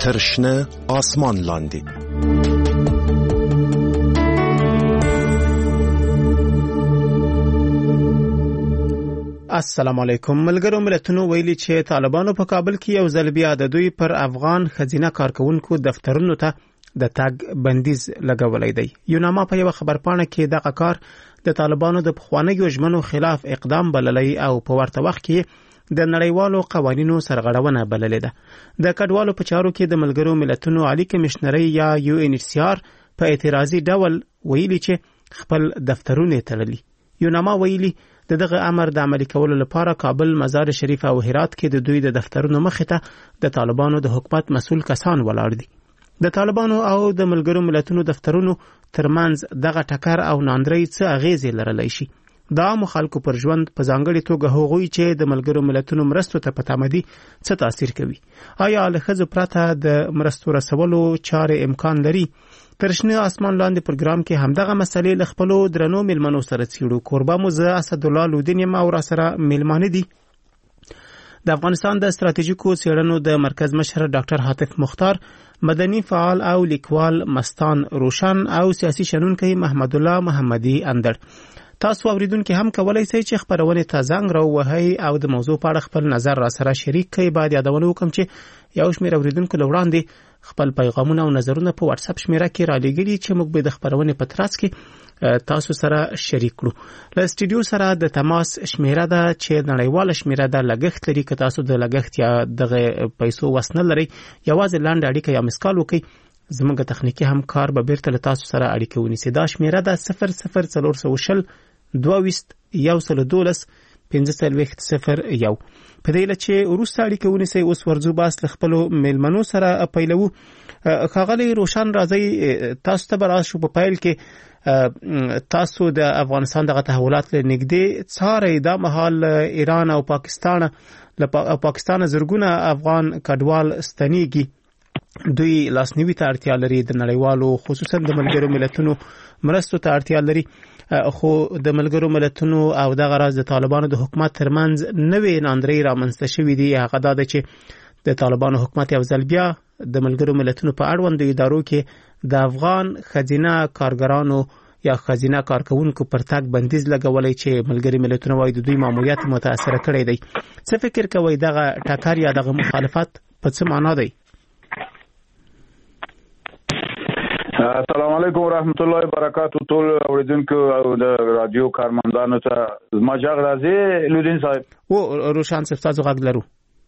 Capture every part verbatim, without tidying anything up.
تر شنه آسمان لاندې. السلام علیکم. ملګرو ملتونو ویلي چې طالبانو په کابل کې یو ځل بیا د دوی پر افغان خزینه کارکونکو دفترونو ته د تګ بندیز لګولای دی. یوناما په یو خبرپاڼه کې دغه کار د طالبانو د پخوانیو ژمنو خلاف اقدام بللی او په ورته وخت کې د نړیوالو قوانینو سرغړونه بللې ده. د کډوالو په چارو کې د ملګرو ملتونو عالی کمشنري یا یو ان ایچ سی آر په اعتراضي ډول ویلي چې خپل دفترونه تړلي. یوناما ویلي د دغه امر د عملي کولو لپاره کابل، مزار شریف او هرات کې د دوی د دفترونو مخې ته د طالبانو د حکومت مسؤل کسان ولاړ دي. د طالبانو او د ملګرو ملتونو دفترونو ترمنځ دغه ټکر او ناندري څه اغیزې لرلی شي. دا مخالکو پر ژوند په ځانګړي توګه هغوی چې د ملګرو ملتونو مرستو ته په تمدي څه تاثیر کوي؟ آیا له ښځو پرته د مرستو رسولو چارې امکان لري؟ تر شنه آسمان لاندې پروګرام کې همدغه مسلې له خپلو درنو میلمنو سره څیړو. کوربه مو زه اسدالله لودین یم او راسره میلمانه دي د افغانستان د ستراتیژیکو څېړنو د مرکز مشر ډاکټر حاتف مختار، مدني فعال او لیکوال مستان روشن او سیاسي شنونکی محمد الله محمدي اندړ. تاسو اوریدونکو هم کولای شئ چې خبرونه ته زنګ راووهئ او د موضوع په اړه خپل نظر را سره شریک کړئ. باید یادونه وکم چې یو شمېر اوریدونکو لوړاندې خپل پیغامونه او نظرونه په واتس اپ شمیره کې را لېږلي چې موږ به د خبرونه په ترڅ کې تاسو سره شریک کړو. له سټډیو سره د تماس شمیره ده چې نړیواله شمیره ده، لګښت لري. که تاسو د لګښت یا دغه پیسو وسنه لري، یوازې لاندې اړیکه یا مسکال وکړئ. زموږ تخنیکی همکار به بیرته له تاسو سره اړیکه ونیسي. دا شمیره ده صفر صفر څلور سوه شل دوه ویشت یو سل دولس پنځه څلوېښت صفر یو. په دې لچې وروسته اړیکه ونیسئ. اوس ورځو باس له خپلو میلمنو سره پیلوو. ښاغلی روشن، راځئ تاسو ته به راشو. په پیل کې تاسو د افغانستان دغه تحولات له نږدې څارئ. دا مهال ایران او پاکستان له پاکستان زرګونه افغان کډوال ستنېږي. دوی لاسنیوي ته اړتیا لري، د نړیوالو خصوصا د ملګرو ملتونو مرستو ته اړتیا لري. خو د ملګرو ملتونو او دغه راز د طالبانو د حکومت ترمنځ نوې ناندرۍ رامنځته شوې دي. هغه دا ده چې د طالبانو حکومت یو ځل بیا د ملګرو ملتونو په اړوندو ادارو کې د افغان خزینه کارګرانو یا خزینه کارکونکو پر تګ بندیز لګولی چې ملګري ملتونه وايي د دوی ماموریت متاثره کړی دی. څه فکر کوئ دغه ټکر یا دغه مخالفت په څه معنا دی؟ السلام علیکم ورحمت الله وبرکاتہ. ټول اوریدونکو او د رادیو کارمندانو ته زما جګ راځي. لودین صاحب او روشن صاحب تاسو غږ لرو.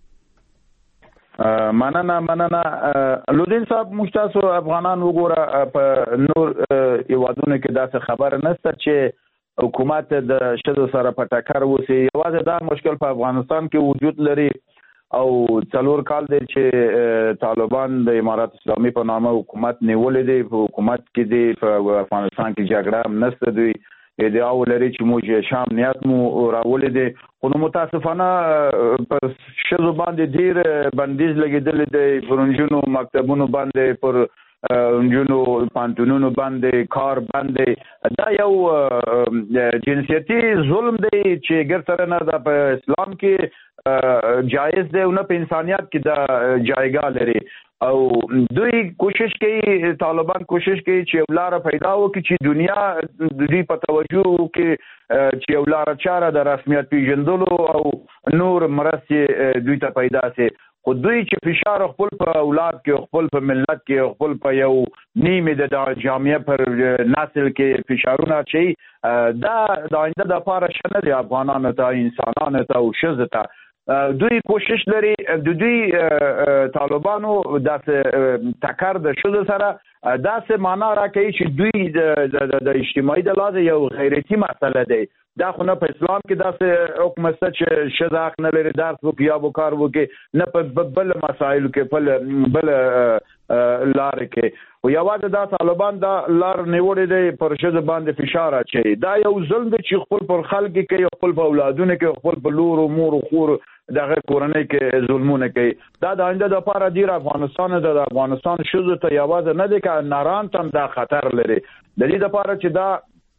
مننه مننه لودین صاحب. موږ تاسو افغانان وګوره په نور هیوادونو کې داسې خبر نشته چې حکومت د شذو سره په ټکر وسی. یوازې دا مشکل په افغانستان کې وجود لري او څلور کال دی چې طالبان د امارات اسلامي په نامه حکومت نیولې دی. په حکومت کې دی په افغانستان کې جګړه هم نشته. دوی ادعا ولري چې موږ شام نیت مو راولې دی. خو نو متاسفانه پر شذو باندې ډیر بندیز لګېدلی دی، پر نجونو مکتبونو باندې، پر نجونو پانتونونو باندې کار باندې. دا یو جنسیتي ظلم دی چې ګر سره نه ده په اسلام کې جایز دی او نه په انسانیت کې دا جایګاه لري. او دوی کوشش کوي، طالبان کوشش کوي چې یو لاره پیدا وکړي چې دنیا دوی په توجه کې چې یو لاره چاره د رسمیت پیژندلو او نور مرستې دوی ته پیدا سي. خو دوی چې فشار خپل په اولاد کې، خپل په ملت کې، خپل په یو نیمه د جامعه پر نسل کې فشارونه چي، دا د آینده د لپاره شنه دي افغانانو ته، انسانانو ته او ښځو ته. دوی کوشش لري د دوی طالبانو داسې ټکر د ښځو سره داسې معنا راکوي چې دوی د اجتماعي د لحاظه یو غیرتي مسله دی. دا خو نه په اسلام کې داسې حکم شته چې ښځه حق نه لري درس وکړي یا به کار وکړي، نه په بل مسایلو کې بل لارې کې. او یوازې دا طالبان دا لار نیولې دی پر ښځو باندې فشار اچوي. دا یو ظلم دی چې خپل پر خلک کوي، خپل په اولادونو کې، خپل په لور او مور او خور دغه کورنۍ کې ظلمونه کوي. دا د آینده لپاره ډیر افغانستان د افغانستان ښځو ته یوازې نه دی که ناران ته دا خطر لري. د دې لپاره چې دا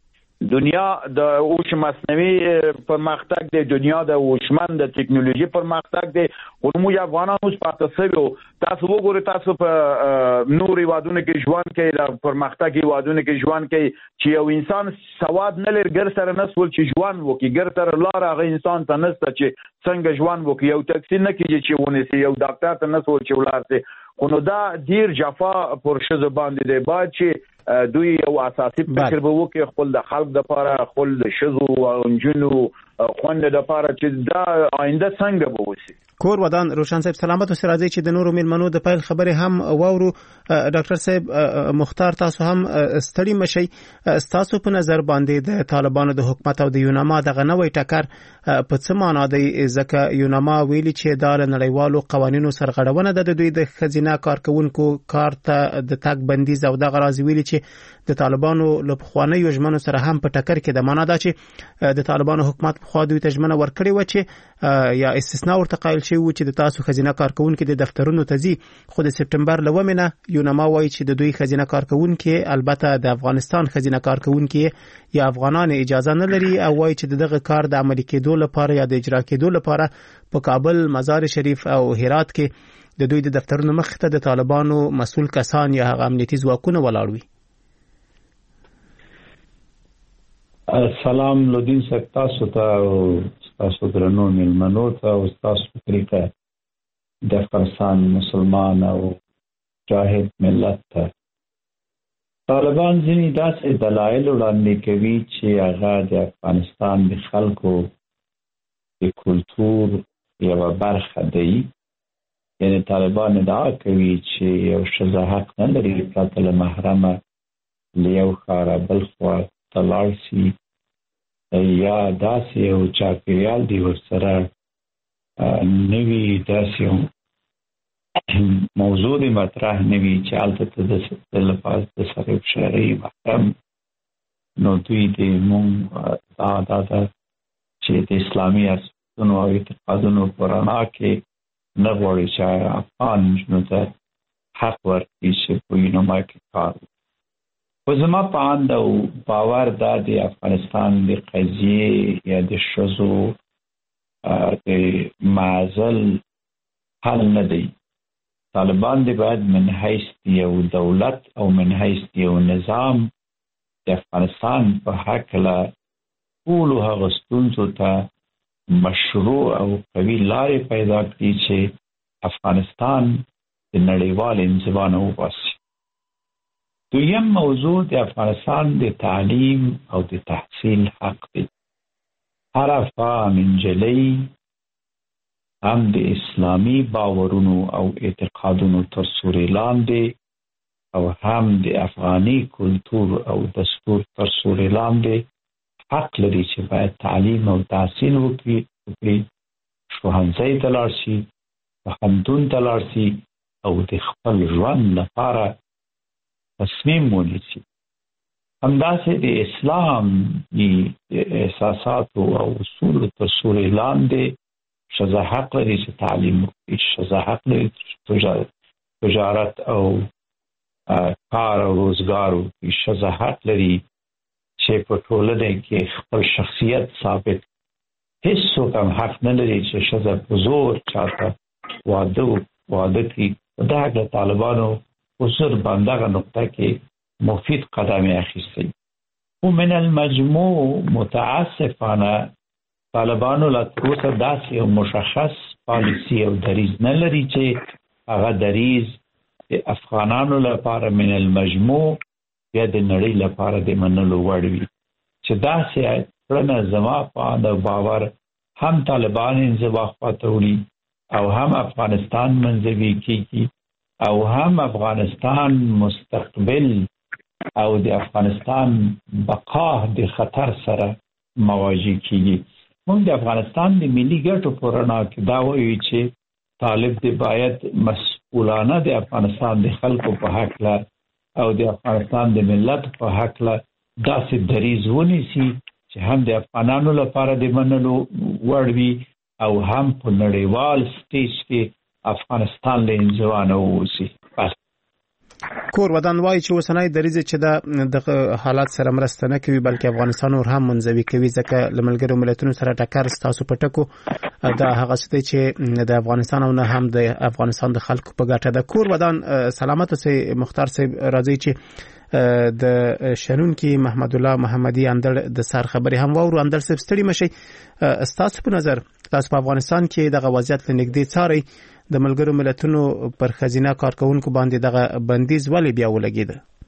دنیا د هوش مصنوعي پرمختګ دی، دنیا د هوشمند د ټکنالوژي پرمختګ دی. خو موږ افغانان اوس پاتې شوو. تاسو وګورئ، تاسو په نور هیوادونو کې ژوند کوي، د پرمختګ هیوادونو کې ژوند کوي چې یو انسان سواد نه لري، ګر سره نسول چې ژوند وکړي، ګر سره لار هغه انسان ته نشته چې څنګه ژوند وکړي. یو تاکسی نه کېږي چې ونیسي، یو ډاکټر ته نسول چې ولاړ شي. خو نو دا ډیر جفا پر ښځو باندې دی. باید چې دوی یو اساسي فکر به وکړي خپل د خلک دپاره، خپل د ښځو او نجونو خوندې دپاره چې دا آینده څنګه به وشي. کور ودان روشن صاحب سلامت اوسئ. راځي چې د نورو میلمنو د پیل خبرې هم واورو. ډاکټر صاحب مختار، تاسو هم ستړي مشئ. تاسو په نظر باندې د طالبانو د حکومت او د یوناما دغه نوې ټکر په څه معنا دی؟ ځکه یوناما ویلي چې دا له نړیوالو قوانینو سرغړونه ده د دوی د ښځینه کارکونکو کار ته د تګ بندیز، او دغه راز ویلي چې د طالبانو له پخوانیو ژمنو سره هم په ټکر کې ده. معنا دا چې د طالبانو حکومت پخوا دوی ته ژمنه ورکړې وه چې یا استثناء ورته قایل شوی و چې د تاسو ښځینه کارکونکي د دفترونو ته ځي. خو د سپټمبر له اوومې نه یوناما وایي چې د دوی ښځینه کارکونکي، البته د افغانستان ښځینه کارکونکي یا افغانان اجازه نه لري، او وایي چې دغه کار د عملي کېدو لپاره یا د اجرا کېدو لپاره په کابل، مزار شریف او هرات کې د دوی د دفترونو مخ ته د طالبانو مسؤل کسان یا هغه امنیتي ځواکونه ولاړ وي. سلام لودین صاحب، تاسو ته او تاسو درنو میلمنو ته او تاسو په طریقه د افغانستان مسلمان او جاهد ملت ته. طالبان ځینې داسې دلایل وړاندې کوي چې هغه د افغانستان د خلکو د کلتور یوه برخه دی. یعنې طالبان ادعا کوي چې یو ښځه حق نه لري پرته له محرمه له یو ښاره بل خوا ته لاړ شي، یا داسې یو چاپېریال دی ورسره نوي داسې موضوع دی مطرح نه وي چې هلته ته د لپاره د سره یو شرعي محرم. نو دوی د مونږ دا دا ده چې د اسلامي ارزښتونو او اعتقادونو په رڼا کې نه غواړي چې افغان نجونو ته حق ورکړي چې په یوناما کې کار وکړي. خو زما په اند او باور دا د افغانستان د قضیې یا د ښځو د معزل حل نه دی. طالبان دی باید من حیث یو دولت او من حیث یو نظام د افغانستان په هکله ټولو هغه ستونزو ته مشروع او قوي لارې پیدا کړي چې افغانستان د نړیوال انزوا نه وباسي. دویم موضوع د افغانستان د تعلیم او د تحصیل حق دی. هر افغان نجلۍ هم د اسلامي باورونو او اعتقادونو تر سوري لاندې او هم د افغاني کلتور او دستور تر سوري لاندې حق لري چې باید تعلیم او تحصیل وکړي، ښوونځي ته لاړ شي، پوهنتون ته لاړ شي او د خپل ژوند لپاره تصمیم ونیسي. همداسې د اسلام د احساساتو او اصولو تر سوري لاندې ښځه حق لري چې تعلیم وکړي، ښځه حق لري چې تجارت او کار او روزګار وکړي، ښځه حق لري چې په ټولنه کې خپل شخصیت ثابت. هیڅوک هم حق نه لري چې ښځه په زور چاته واده واده کړي. په دغه طالبانو خصوص باندغه نقطه کې مفید قدم اخیستی. و من المجموع متاسفانه طالبانو لا تر اوسه داسې یو مشخص پالیسي او دریځ نه لري چې هغه دریځ د افغانانو لپاره من المجموع یا د نړۍ لپاره د منلو وړ وي. چې داسې کړنه زما په اند او باور هم طالبان انزوا خواته وړي او هم افغانستان منزوي کیږي او هم افغانستان مستقبل او د افغانستان بقا د خطر سره مواجه کیږي. موږ د افغانستان د ملي ګټو په رڼا کې دا وایو چې طالب دی باید مسؤلانه د افغانستان د خلکو په هکله او د افغانستان د ملت په هکله داسې دریځ ونیسي چې هم د افغانانو لپاره د منلو وړ وي او هم په نړیوال سټیج کې افغانستان له انزوا نه ووځي. کور ودان وایي چې اوسنۍ دریځ چې د حالات سره مرسته نه کوي بلکې افغانستان ور هم منځوي کوي ځکه له ملګرو ملتونو سره ټکر ستاسو په ټکو دا هغه څه دی چې د افغانستان او نه هم د افغانستان د خلکو په ګټه ده. کور ودان سلامت اوسئ مختار صاحب. راځي چې د شنونکي محمد الله محمدي اندړ د سر خبري هم واورو. اندړ صاحب ستړي مشي، ستاسو په نظر تاسو په افغانستان کې دغه وضعیت لنګدي څاري د ملګرو ملتونو پر خزینه کارکونکو باندې دغه بندیز ولې بیا ولګید؟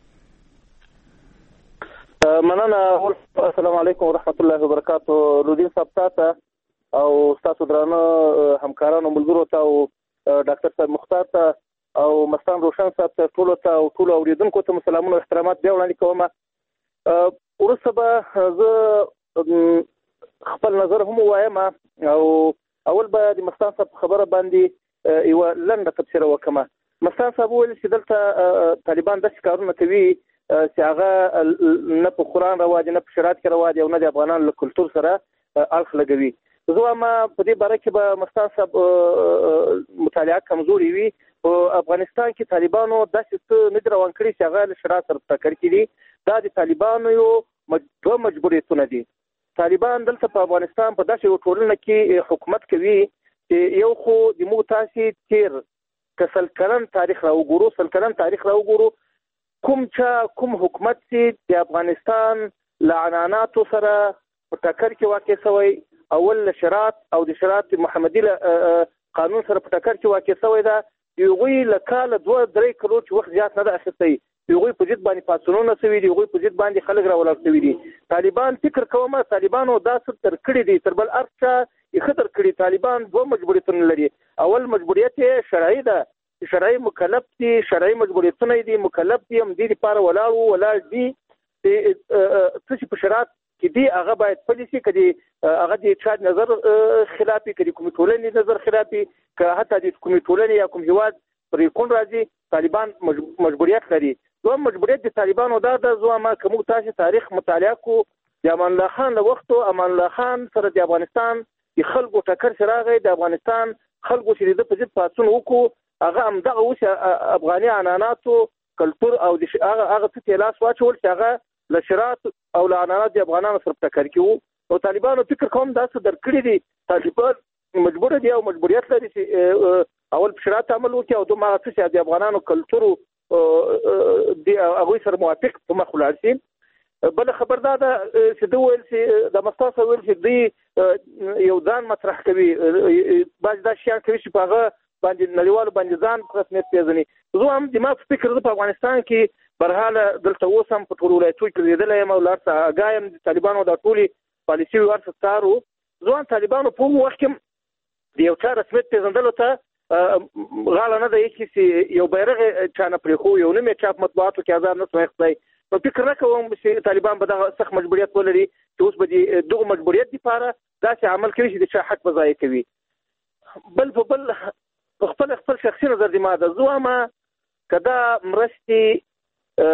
مننه. السلام علیکم ورحمت الله وبرکاتو. لودین صاحب تاسو او تاسو درانه همکارانو ملګرو ته او ډاکټر صاحب مختار ته او مستان روشن صاحب ته ټول ته او ټول اوریدونکو ته سلامونه او احترامات بیا وړاندې کوم. ورسته به زه خپل نظر هم وایم او اول به د مستان صاحب خبره باندې یو لنډه تفسیر وکم. مستان صاحب ویل چې دلته طالبان د کارونه کوي چې هغه نه په قرآن رواج نه په شریعت کې رواج او نه د افغانانو له کلتور سره اړخ لګوي. زه ما په دې باره کې به مستان صاحب مطالعه کمزوري وي. په افغانستان کې طالبانو داسې څه نه دي روان کړي چې هغه له شریعت سره ټکر کړي. دا د طالبانو یو دوه مجبوریتونه دي. طالبان دلته په افغانستان په داسې یو ټولنه کې حکومت کوي چې یو خو د مو تاسې تیر کسل کلن تاریخ را وګورو سل کلن تاریخ را وګورو کوم چا کوم حکومت چې د افغانستان لعناناتو سره په ټکر کې واقع شوی، اول له شریعت او د شریعت محمدي قانون سره په ټکر کې واقع شوی دا یوغوی له کال دوه درې کلو چې وخت زیات نه ده اخیستی. یوغوی په ضد باندې پاسونونه سوي دي، یوغوی په ضد باندې خلک راولاړ سوي دي. طالبان فکر کوم طالبانو دا څه تر کړی دي تر بل ارچا خطر کړي. طالبان دوه مجبوریتونه لري. اول مجبوریت شرعي ده، شرعي مکلف دي، شرعي مجبوریتونه دي، مکلف دي هم دي لپاره ولاړ ولاړ دي چې په شرایط کې دي هغه باید پالیسي کړي، هغه د چا نظر خلافي کړي، کوم ټولنې نظر خلافي که حتی د کوم ټولنې یا کوم هیواد پرې کون راځي طالبان مجبوریت لري. دوه مجبوریت د طالبانو دا د زوما کوم تاسو تاریخ مطالعه کو د امان الله خان له وختو امان الله خان سره د افغانستان د خلکو ټکر شراغې د افغانستان خلکو چې د پزید پاتون وکړو هغه هم دغه اوس افغاني عناناتو کلتور او د هغه هغه څه لاس واچول چې هغه لشرات او لعنانات د افغانانو سره ټکر کیو. او طالبانو فکر کوم دا څه درکړي دي. طالبان مجبور دي او مجبوریت لري چې اول په شرایط عمل وکړي او دوه څه چې د افغانانو کلتور د هغه سره موافق په مخ ولاړ شي. بل خبر دا ده چې دوی ویل چې د مستاسو ویل چې دوی یو ځان مطرح کوي، باز دا شیان کوي چې په هغه باندې نړیوالو باندې ځان په رسمیت پیژني. زه هم د ما فکر په افغانستان کې برحاله دلته اوس هم په ټول ولایتونو کې لیدلی یم او لارته اګایم د طالبانو د ټولې پالیسي ورته ستارو. زه هم طالبانو په وخت کې د یو چا رسمیت پیژندلو ته غاړه نه ده چې یو بیرغ چا نه پرېښو، یو نوم یې چا په مطبوعاتو کې ازاد نه سو اخیستی. نو فکر نه کوم چې طالبان به دغه سخت مجبوریت ولري چې اوس به د دغه مجبوریت لپاره داسې عمل کوي چې د چا حق به ضایع کوي. بل په بل په خپل خپل شخصي نظر دی ما ده زه وایم که دا مرستې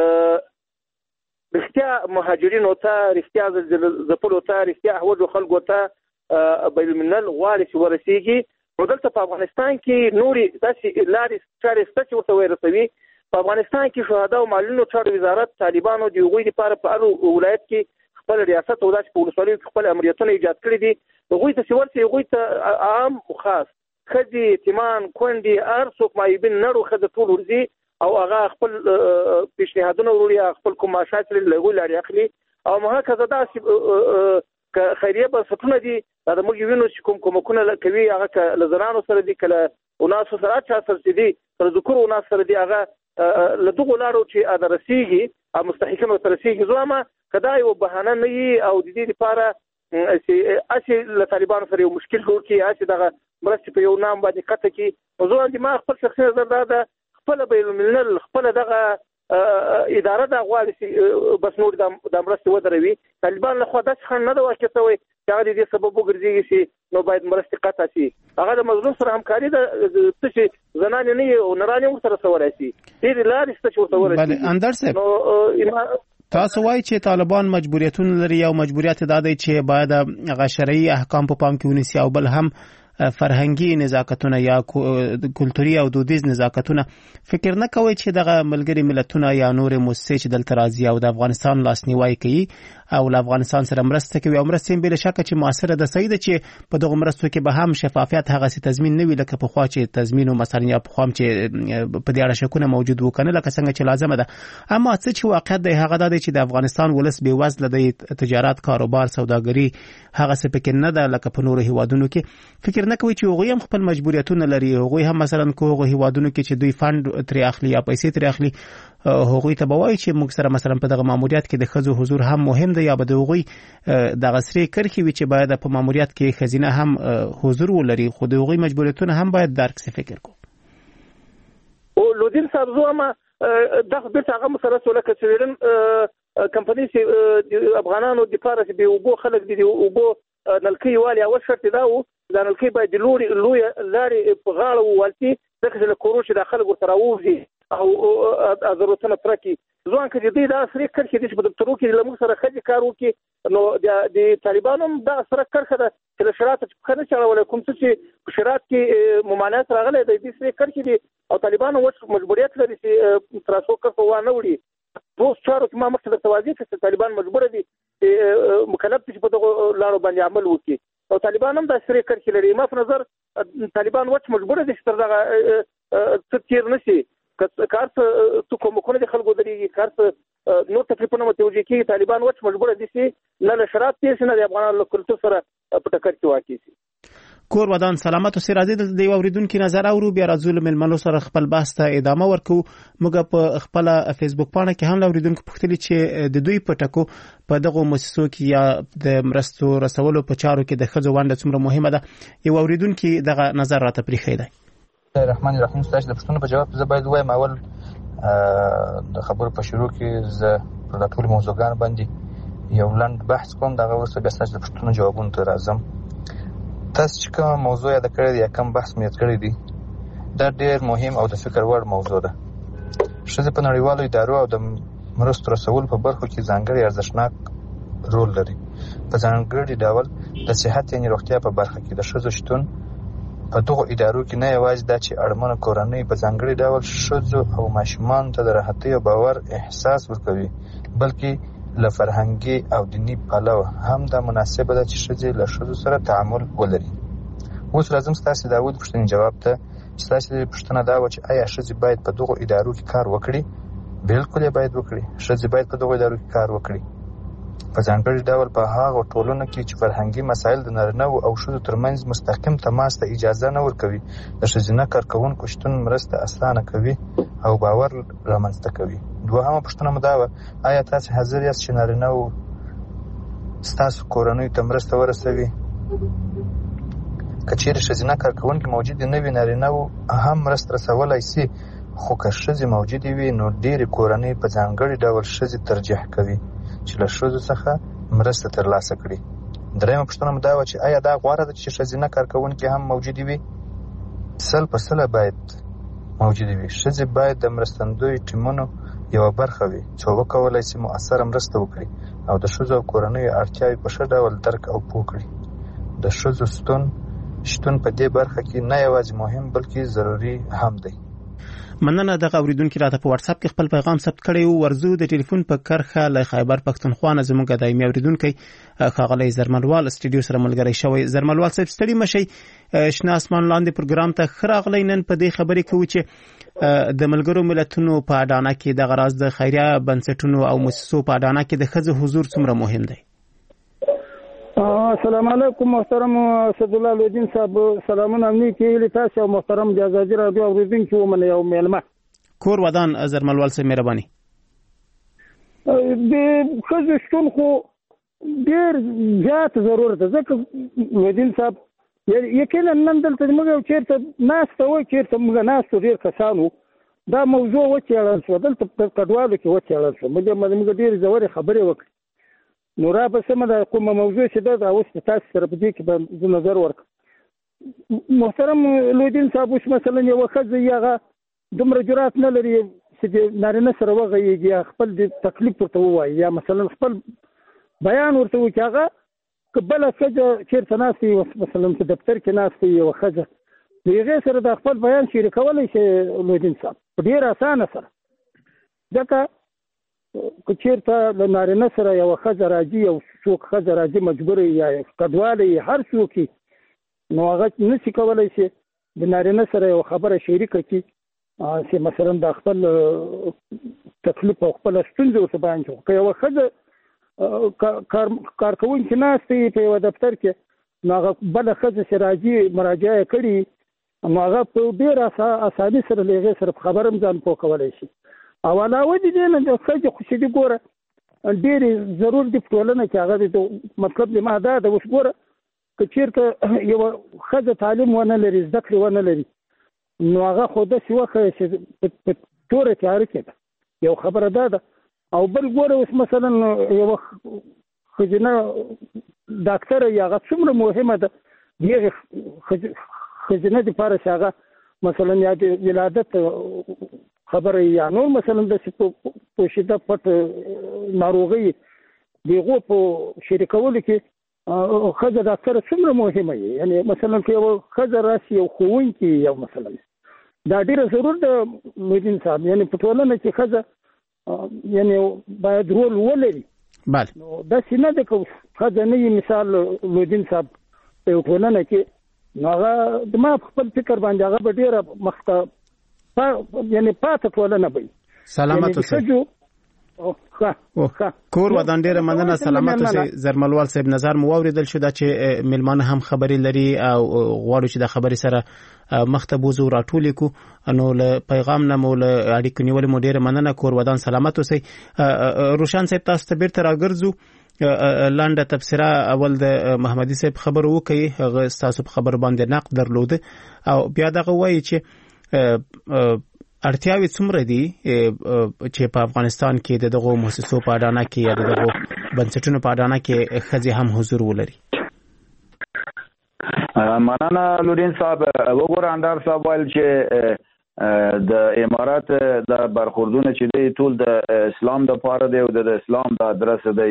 رښتیا مهاجرینو ته، رښتیا ځپلو ته، رښتیا احوجو خلکو ته بین الملل غواړي چې ورسېږي. نو دلته په افغانستان کې نورې داسې لارې چارې شته چې ورته ورسوي. په افغانستان کې شهدا او معلولینو چارو وزارت طالبانو د هغوی لپاره په هر ولایت کې خپل ریاست او داسې په ولسوالیو کې خپل امریتونه ایجاد کړي دي. هغوی ته چې ورسي هغوی ته عام او خاص ښځې، یتیمان، کونډې، هر څوک معیوبین نر او ښځه ټول ورځي او هغه خپل پیشنهادونه وروړي، خپل کوم معاشات لري له هغوی لارې اخلي. او محکزه داسې که خیریه بنسټونه دي دا د موږ وینو چې کوم کومکونه کوي هغه که له زنانو سره دي، که له اناسو سره چا سره چې دي، که له ذکرو اناس سره دي، هغه له دغو لارو چې ادا رسېږي او مستحقین ورته رسېږي. زه وایم که دا یو بهانه نه وي او د دې لپاره چې هسې له طالبانو سره یو مشکل جوړ کړي، هسې دغه مرستې په یو نام باندې قطع کړي. نو زه وایم ما خپل شخصي نظر دا ده خپله بین الملل خپله دغه اداره دا غواړي چې بس نور د مرستې ودروي. طالبان له خوا داسې خنډ نه ده واقع شوی چې هغه د دې سبب وګرځېږي چې نو باید مرستې قطع شي. هغه د مظلوم سره همکاري ده څه چې زنانې نه وي او نرانې ورسره رسولی شي. ډېرې لارې شته چې ورته ورسېږي. اندړ صاحب تاسو وایي چې طالبان مجبوریتونه لري او مجبوریت دا دی چې باید هغه شرعي احکام په پام کې ونیسي او بل هم فرهنګي نزاکتونه یا کلتوري او دودیز نزاکتونه فکر نه کوي چې دغه ملګری ملتونه یا نور مؤسسې چې دلته راځي او د افغانستان لاسنیوي کوي او له افغانستان سره مرسته کوي او مرسته بل شک چې موثره ده صحیح ده چې په دغه مرستو کې به هم شفافیت هغه سي تضمین نه وي لکه په خوا چې تضمین او مثلا یا په خوا چې په دې اړه شکونه موجود وکنه لکه څنګه چې لازم ده. اما څه چې واقعیت دی هغه ده چې د افغانستان ولس به وزله د تجارت کاروبار سوداګري هغه څه پکې نه ده لکه په نورو هیوادونو کې. فکر نه کوي چې هغوی هم خپل مجبوریتونه لري. هغوی هم مثلا کوغه هیوادونو کې چې دوی فند ترې اخلي یا پیسې ترې اخلي هغوی ته به وایي چې موږ سره مثلا په دغه ماموریت کې د ښځو حضور هم مهم دی یا به د هغوی دغه سرې کرښې وي چې باید په ماموریت کې ښځینه هم حضور ولري خو د هغوی مجبوریتونه هم باید درک سي. فکر کوم او لودین صاحب زه هم دغه بیرته هغه مسله سوله که چې ویلم کمپنۍ چې افغانانو دپاره چې بې اوبو خلک دي د اوبو نلکۍ والي اول شرط دا و دا نلکۍ باید د لویې لارې په غاړه ووالتي ځکه چې له کورو چې دا خلک ورته راووځي او ضرورتونه پوره کړي. ځوان که د دوی دا سرې کرښې دي چې په دفترو کې له موږ سره ښځې کار وکړي نو د طالبانو هم دغه سره کرښه ده چې له شرایطو چې پښه نه چي اړولی کوم څه چې په شرایط کې ممانعت راغلی دی دې سرې کرښې دي او طالبانو اوس مجبوریت لري چې تراسو کرښه وانه وړي. دوه چارو کې ما مخکې درته واضح کړه چې طالبان مجبوره دي چې مکلف دي چې په دغو لارو باندې عمل وکړي او طالبان هم دا سرې کرښې لري. ما په نظر طالبان اوس مجبوره دي چې تر دغه څه تېر نه شي کار څه تو کومکونه د خلکو درېږي کار څه نور تکلیفونه متوجه کېږي. طالبان اوس مجبوره دي چې نه له شرایط تېر شي نه د افغانانو له کلتور سره په ټکر کې واقع شي. کور ودان سلامت اوسئ. راځئ د یو اورېدونکي نظر اورو بیا راځو له مېلمنو سره خپل بحث ته ادامه ورکوو. موږ په خپله فیسبوک پاڼه کې هم له اورېدونکو پوښتلي چې د دوی په ټکو په دغو مؤسسو کې یا د مرستو رسولو په چارو کې د ښځو ونډه څومره مهمه ده. یو اورېدونکي دغه نظر راته پرېښی دی. الرحمن الرحیم. ستاسو د پوښتنو په جواب زه باید ووایم اول د خبرو په شروع کې زه پر دا ټولو موضوعګانو باندې یو لنډ بحث کوم دغه وروسته بیا ستاسو د پوښتنو جوابونو ته راځم. تاسو چې کومه موضوع یاده کړې ده یا کوم بحث مې یاد کړی دی دا ډېر مهم او د فکر وړ موضوع ده. ښځې په نړیوالو ادارو او د مرستو رسولو په برخو کې ځانګړی ارزښتناک رول لري. په ځانګړي ډول د صحت یعنې روغتیا په برخه کې د ښځو شتون په دغو ادارو کې نه یوازې دا چې اړمنو کورنۍ په ځانګړي ډول ښځو او ماشومانو ته د راحتۍ او باور احساس ورکوي بلکې له فرهنګي او دیني پلوه هم دا مناسبه ده چې ښځې له ښځو سره تعامل ولري. اوس راځم ستاسې د اول پوښتنې جواب ته. ستاسې پوښتنه دا وه چې آیا ښځې باید په دغو ادارو کې کار وکړي؟ بلکل یې باید وکړي. ښځې باید په دغو ادارو کې کار وکړي په ځانګړي ډول په هغو ټولنو کې چې فرهنګي مسایل د نارینه‌وو او ښځو ترمنځ مستقیم تماس ته اجازه نه ورکوي. د ښځینه کارکوونکو شتون مرسته اسانه کوي او باور رامنځته کوي. دوهمه پوښتنه مو دا وه آیا تاسې حاضر یاست چې نارینه‌وو ستاسو کورنیو ته مرسته ورسوي؟ که چیرې ښځینه کارکوونکي موجودې نه وي نارینه‌وو هم مرسته رسولی سي خو که ښځې موجودې وي نو ډېرې کورنۍ په ځانګړي ډول ښځې ترجیح کوي چې له ښځو څخه مرسته ترلاسه کړي. درېیمه پوښتنه مو دا وه چې آیا دا غوره ده چې ښځینه کارکوونکي هم موجودې وي؟ سل په سله باید موجودې وي. ښځې باید د مرستندویو ټیمونو یوه برخه وي څو وکولی سي مؤثره مرسته وکړي او د ښځو او کورنیو اړتیاوې په ښه ډول درک او پوه کړي. د ښځو شتون شتون په دې برخه کې نه یوازې مهم بلکې ضروري هم دی. مننه. دغه اوریدونکي راته په واتس اپ کې خپل پیغام ثبت کړی او ورزو د ټلیفون په کرخه له خیبر پښتونخوا نه زموږ دایمي اوریدونکي ښاغلی زرملوال استودیو سره ملګری شوی. زرملوال صاحب ستړي مشئ. شنه اسمان لاندې پروګرام ته ښه راغلی. نن په دې خبرې کوو چې د ملګرو ملتونو په اډانه کې دغه راز د خیریه بنسټونو او مؤسسو په اډانه کې د ښځو حضور څومره مهم دی. السلام علیکم محترم اسد الله لودین صاحب. سلامونه امنی کې تاسو او محترم د ازادي رادیو اوریدونکو ومنه یو میلمه کور ودان زرملوال صاحب مهرباني. د ښځو شتون خو ډېر زیات ضرورت ده ځکه لودین صاحب یقینا نن دلته موږ چیرته ناسته وای چیرته موږ ناسته ډېر کسانو دا موضوع وچېړل شو دلته په کډوالو کې وچېړل شو. موږ موږ ډېرې ژورې خبرې وکړې نو را به سمه ده کومه موضوع چې ده دا اوس تاسو سره په دې کې به نظر ورکړم. محترم لودین صاحب اوس مثلا یوه ښځه هغه دومره جرات نه لري چې د نارینه سره وغږېږي یا خپل د تکلیف ورته ووایي یا مثلا خپل بیان ورته وکړي. هغه کبل څه چیرته ناستي مثلا په دفتر کې ناستي یو خزه دغه سره د خپل بیان شریکولای شي لودین صاحب په ډیر اسانه سره ځکه چیرته د نارینه سره یو خزه راځي او څوک خزه راځي مجبور یا کډواله هر څوک نو هغه نشي کولای شي د نارینه سره یو خبره شریک کړي چې مثلا د خپل تکلیف او خپل ستونزې ورته بیان کړي که یو خزه کار کارکوونکي ناستي په یو دفتر کې نو هغه بله ښځه چې راځي مراجعه کړي نو هغه په ډېر اساني سره له هغې سره په خبره هم ځان پوه کولی شي او علاوه د دې نه د ښځې خو چې دي ګوره ډېرې ضرور دي په ټولنه کې هغه د مطلب د ما دا ده اوس ګوره که چېرته یوه ښځه تعلیم ونه لري زده کړې ونه لري نو هغه خو داسې وښیه چې په توره تیاره کې ده یو خبره دا ده او بل ګوره اوس مثلا یو ښځینه ډاکټره یا هغه څومره مهمه ده د هغې ښځینه دپاره چې هغه مثلا یا د ولادت خبره یا نور مثلا داسې پوشیده پټ ناروغۍ د هغو په شریکولو کې ښځه ډاکټره څومره مهمه وي یعنې مثلا که یوه ښځه راشي یو ښوونکي یو مثلا دا ډېره ضرور ده مدین صاحب یعنې په ټولنه کې ښځه یعنی باید رول ولري بله نو داسې نه ده که ښځه نه وي مثال لودین صاحب په یو ټولنه کې نو هغه د ما په خپل فکر باندې هغه به ډېره مخته یعنی پاته ټولنه به وي سلامت اوسئ کور ودان ډیره مننه سلامت اوسئ زرملوال صاحب نظر مو واوریدل شو دا چې ملمانه هم خبري لري او غواړو چې د خبري سره مخته بوزو راټولې کو نو له پیغام نه مو له اړیکې نیول مو ډیره مننه کور ودان سلامت اوسئ روشن صاحب تاسو ته بیرته راګرځو لاندې تفسیره اول د محمدي صاحب خبر وکي هغه تاسو په خبر باندې نقد درلود او بیا دغه وایي چې اړتیاوې څومره دي چې په افغانستان کې د دغو مؤسسو په اډانه کې یا د دغو بنسټونو په اډانه کې ښځې هم حضور ولري. مننه لورین صاحب. وګوره اندار صاحب ویل چې د امارات د برخوردونه چې دی ټول د اسلام د پاره دی او د اسلام د ادرس دی.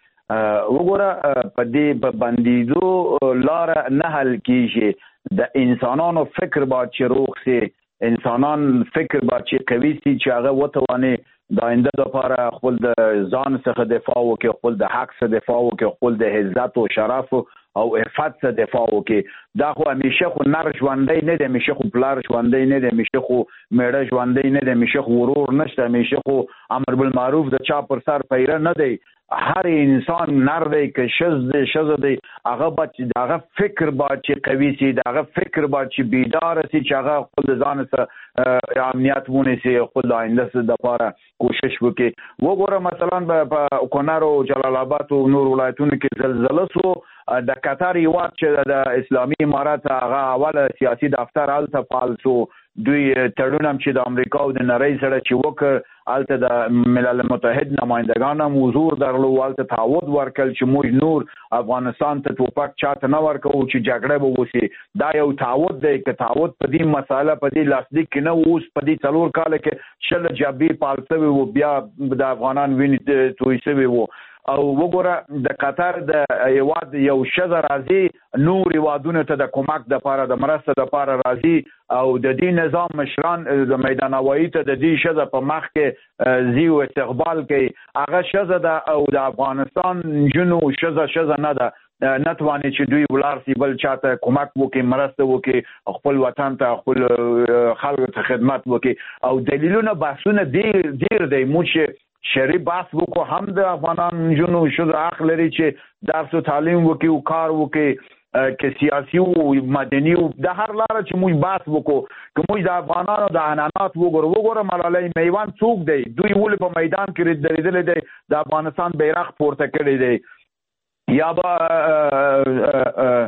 وګوره په دې په بندیدو لار نه حل کیږي د انسانانو فکر باید چې روغ سي انسانان فکر باید چې قوي سي چې هغه وتواني د آینده لپاره خپل د ځان څخه دفاع وکړي خپل د حق څخه دفاع وکړي خپل د عزت او شرف او عفت څخه دفاع وکړي. دا خو همیشه خو نر ژوندی نه دی همیشه خو پلار ژوندی نه دی همیشه خو میړه ژوندی نه دی همیشه خو ورور نشته همیشه خو امر بالمعروف د چا پر سر پیره نه دی. هر انسان نر دی که شز دی شز دی هغه باید هغه فکر باید چې قوي سي هغه فکر باید چې بیدار سي چې هغه خپل ځان سره امنیت ونیسي خپل آینده لپاره کوشش وکړي. وګوره مثلا په کونړ او جلال آباد او نور ولایتونو کې زلزله سو د قطر یوات چې د اسلامي امارات هغه اول سیاسي دفتر هلته فعال سو دوی تړون هم چې د امریکا او د نړۍ سره چې وکړ هلته د ملل متحد نمایندګان هم حضور درلو هلته تعهد ورکړل چې موږ نور افغانستان ته ټوپک چاته نه ورکوو چې جګړه به وشي. دا یو تعهد دی که تعهد په دې مساله په دې لاسلیک کې نه اوس په دې څلور کاله کې شل جبهې پال شوي وو بیا د افغانان وینې توی شوي وو. او وګوره د قطر د هیواد یو ښځه راځي نور هیوادونو ته د کومک دپاره د مرسته دپاره راځي او د دې نظام مشران د میدان هوایي ته د دې ښځه په مخ کې ځي او استقبال کوي. هغه ښځه ده او د افغانستان نجونو ښځه ښځه نه ده نه تواني چې دوی ولاړ سي بل چاته کومک وکړي مرسته وکړي خپل وطن ته خپل خلکو ته خدمت وکړي. او دلیلونه بحثونه ډېر ډېر دی موږ شری بحث وکړو هم د افغانان نجونو ښځو حق لري چې درس او تعلیم وکړي او کار وکړي که سیاسي او مدني او د هر لاره چې موږ بحث وکړو که موږ د افغانانو د عنعنات وګورو وګوره ملالۍ میوان څوک دی دوی ولې په میدان کې درېدلی دی د افغانستان بیرغ پورته کړی دی یا به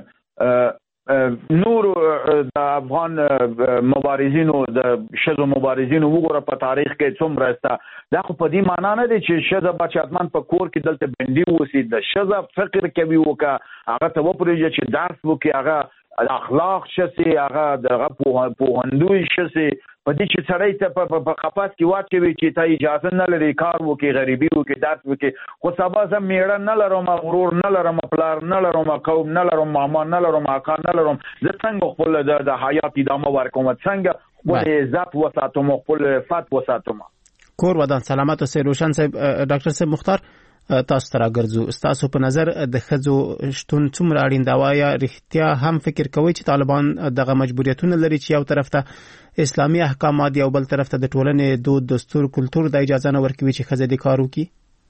نور د افغان مبارزینو د ښځو مبارزینو وګوره په تاریخ کې څومره سته. دا خو په دې معنا نه دی چې ښځه به چې حتما په کور کې دلته بندي اوسي د ښځه فکر کوي وکړه هغه ته وپرېږده چې درس وکړي هغه اخلاق شسي هغه دغه پوهندوی شسي په دې چې سړی ته په قفس کې واچوي چې ته اجازه نه لري کار وکړي غریبي وکړي درس وکړي خو سبا زه میړه نه لرم غرور نه لرم پلار نه لرم قوم نه لرم ماما نه لرم اکا نه لرم زه څنګه خپل د حیات ادامه ورکوم څنګه خپل عزت وساتم خپل عفت وساتم کور ودان سلامت او روشن صاحب ډاکټر صاحب مختار تاسو تر راګرځو تاسو په نظر د خځو شتون څومره اړین دا وایا رښتیا هم فکر کوي چې طالبان دغه مجبوریتونه لري چې یو طرف ته اسلامي احکامات یو بل طرف ته د ټولنې دود دستور کلچر د اجازه نه ورکوي چې خځې د کار وکړي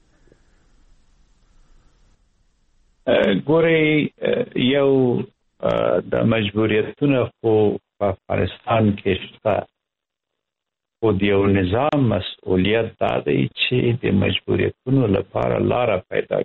ګوري یو د مجبوریتونه خو په افغانستان کې شته او د یو نظام مسؤلیت دا دی چې د مجبوریتونو لپاره لاره پیدا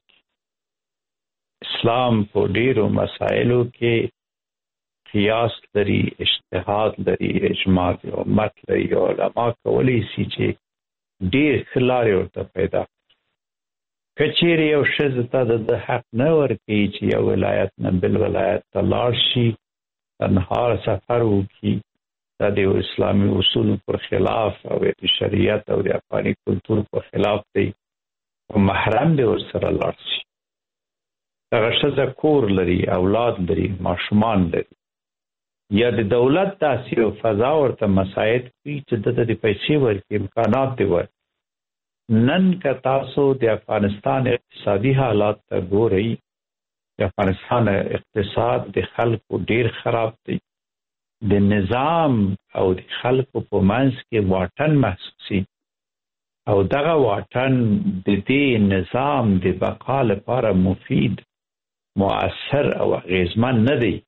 کړي اسلام په ډیرو مسایلو کې قیاس لري اجتهاد لري اجماع د امت لري او علما کولی شي چې ډیر خلاري ورته پیدا کړي کچېرې یو ښځه ته د حق نه ورکوي چې یو ولایت نه بل ولایت ته لاړ شي تنها سفر وکړي دا د اسلامي اصول پر خلاف او د شریعت او د افغاني کلچر پر خلاف دی او محرم دی ورسره لاړ شي دغه ښځه کور لري اولاد لري ماشومان لري یا د دولت داسې یو فضا ورته مساعد کړي چې دته د پیسې ورکړي امکانات دی ورکړي نن که تاسو د افغانستان اقتصادي حالات ته ګورئ د افغانستان اقتصاد د خلکو ډیر خراب دی د نظام او د خلکو په منځ کې واټن محسوسي او دغه واټن د دې نظام د بقا لپاره مفید مؤثر او اغیزمن نه دی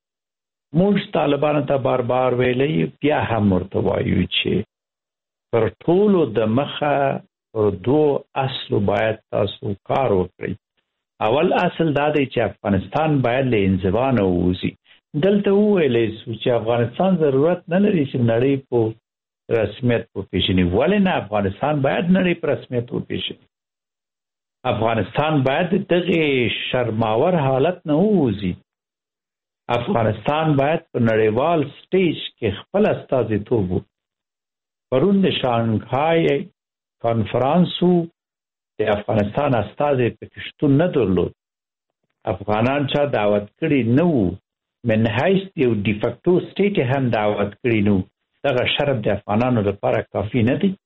موږ طالبانو ته بار بار ویلي بیا هم ورته وایو چې پر ټولو د مخه پر دوه اصلو باید تاسو کار وکړئ اول اصل دا دی چې افغانستان باید له انزوا نه ووځي دلته وویلې چې افغانستان ضرورت نه لري چې نړۍ په رسمیت وپېژني ولې نه افغانستان باید نړۍ په رسمیت وپېژني افغانستان باید دغه شرماور حالت نه ووځي افغانستان باید په نړیوال سټیج کې خپل استازیتوب وکړي پرون د شانګهای کانفرانسو د افغانستان استازی پکې شتون نه درلود افغانان چا دعوت کړي نه وو من حیث یو ډیفکټو سټیټ هم دعوت کړي نو دغه شرم د افغانانو لپاره کافي نه دی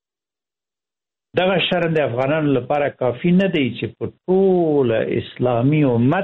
دغه شرم د افغانانو لپاره کافي نه دی چې په ټول اسلامي امت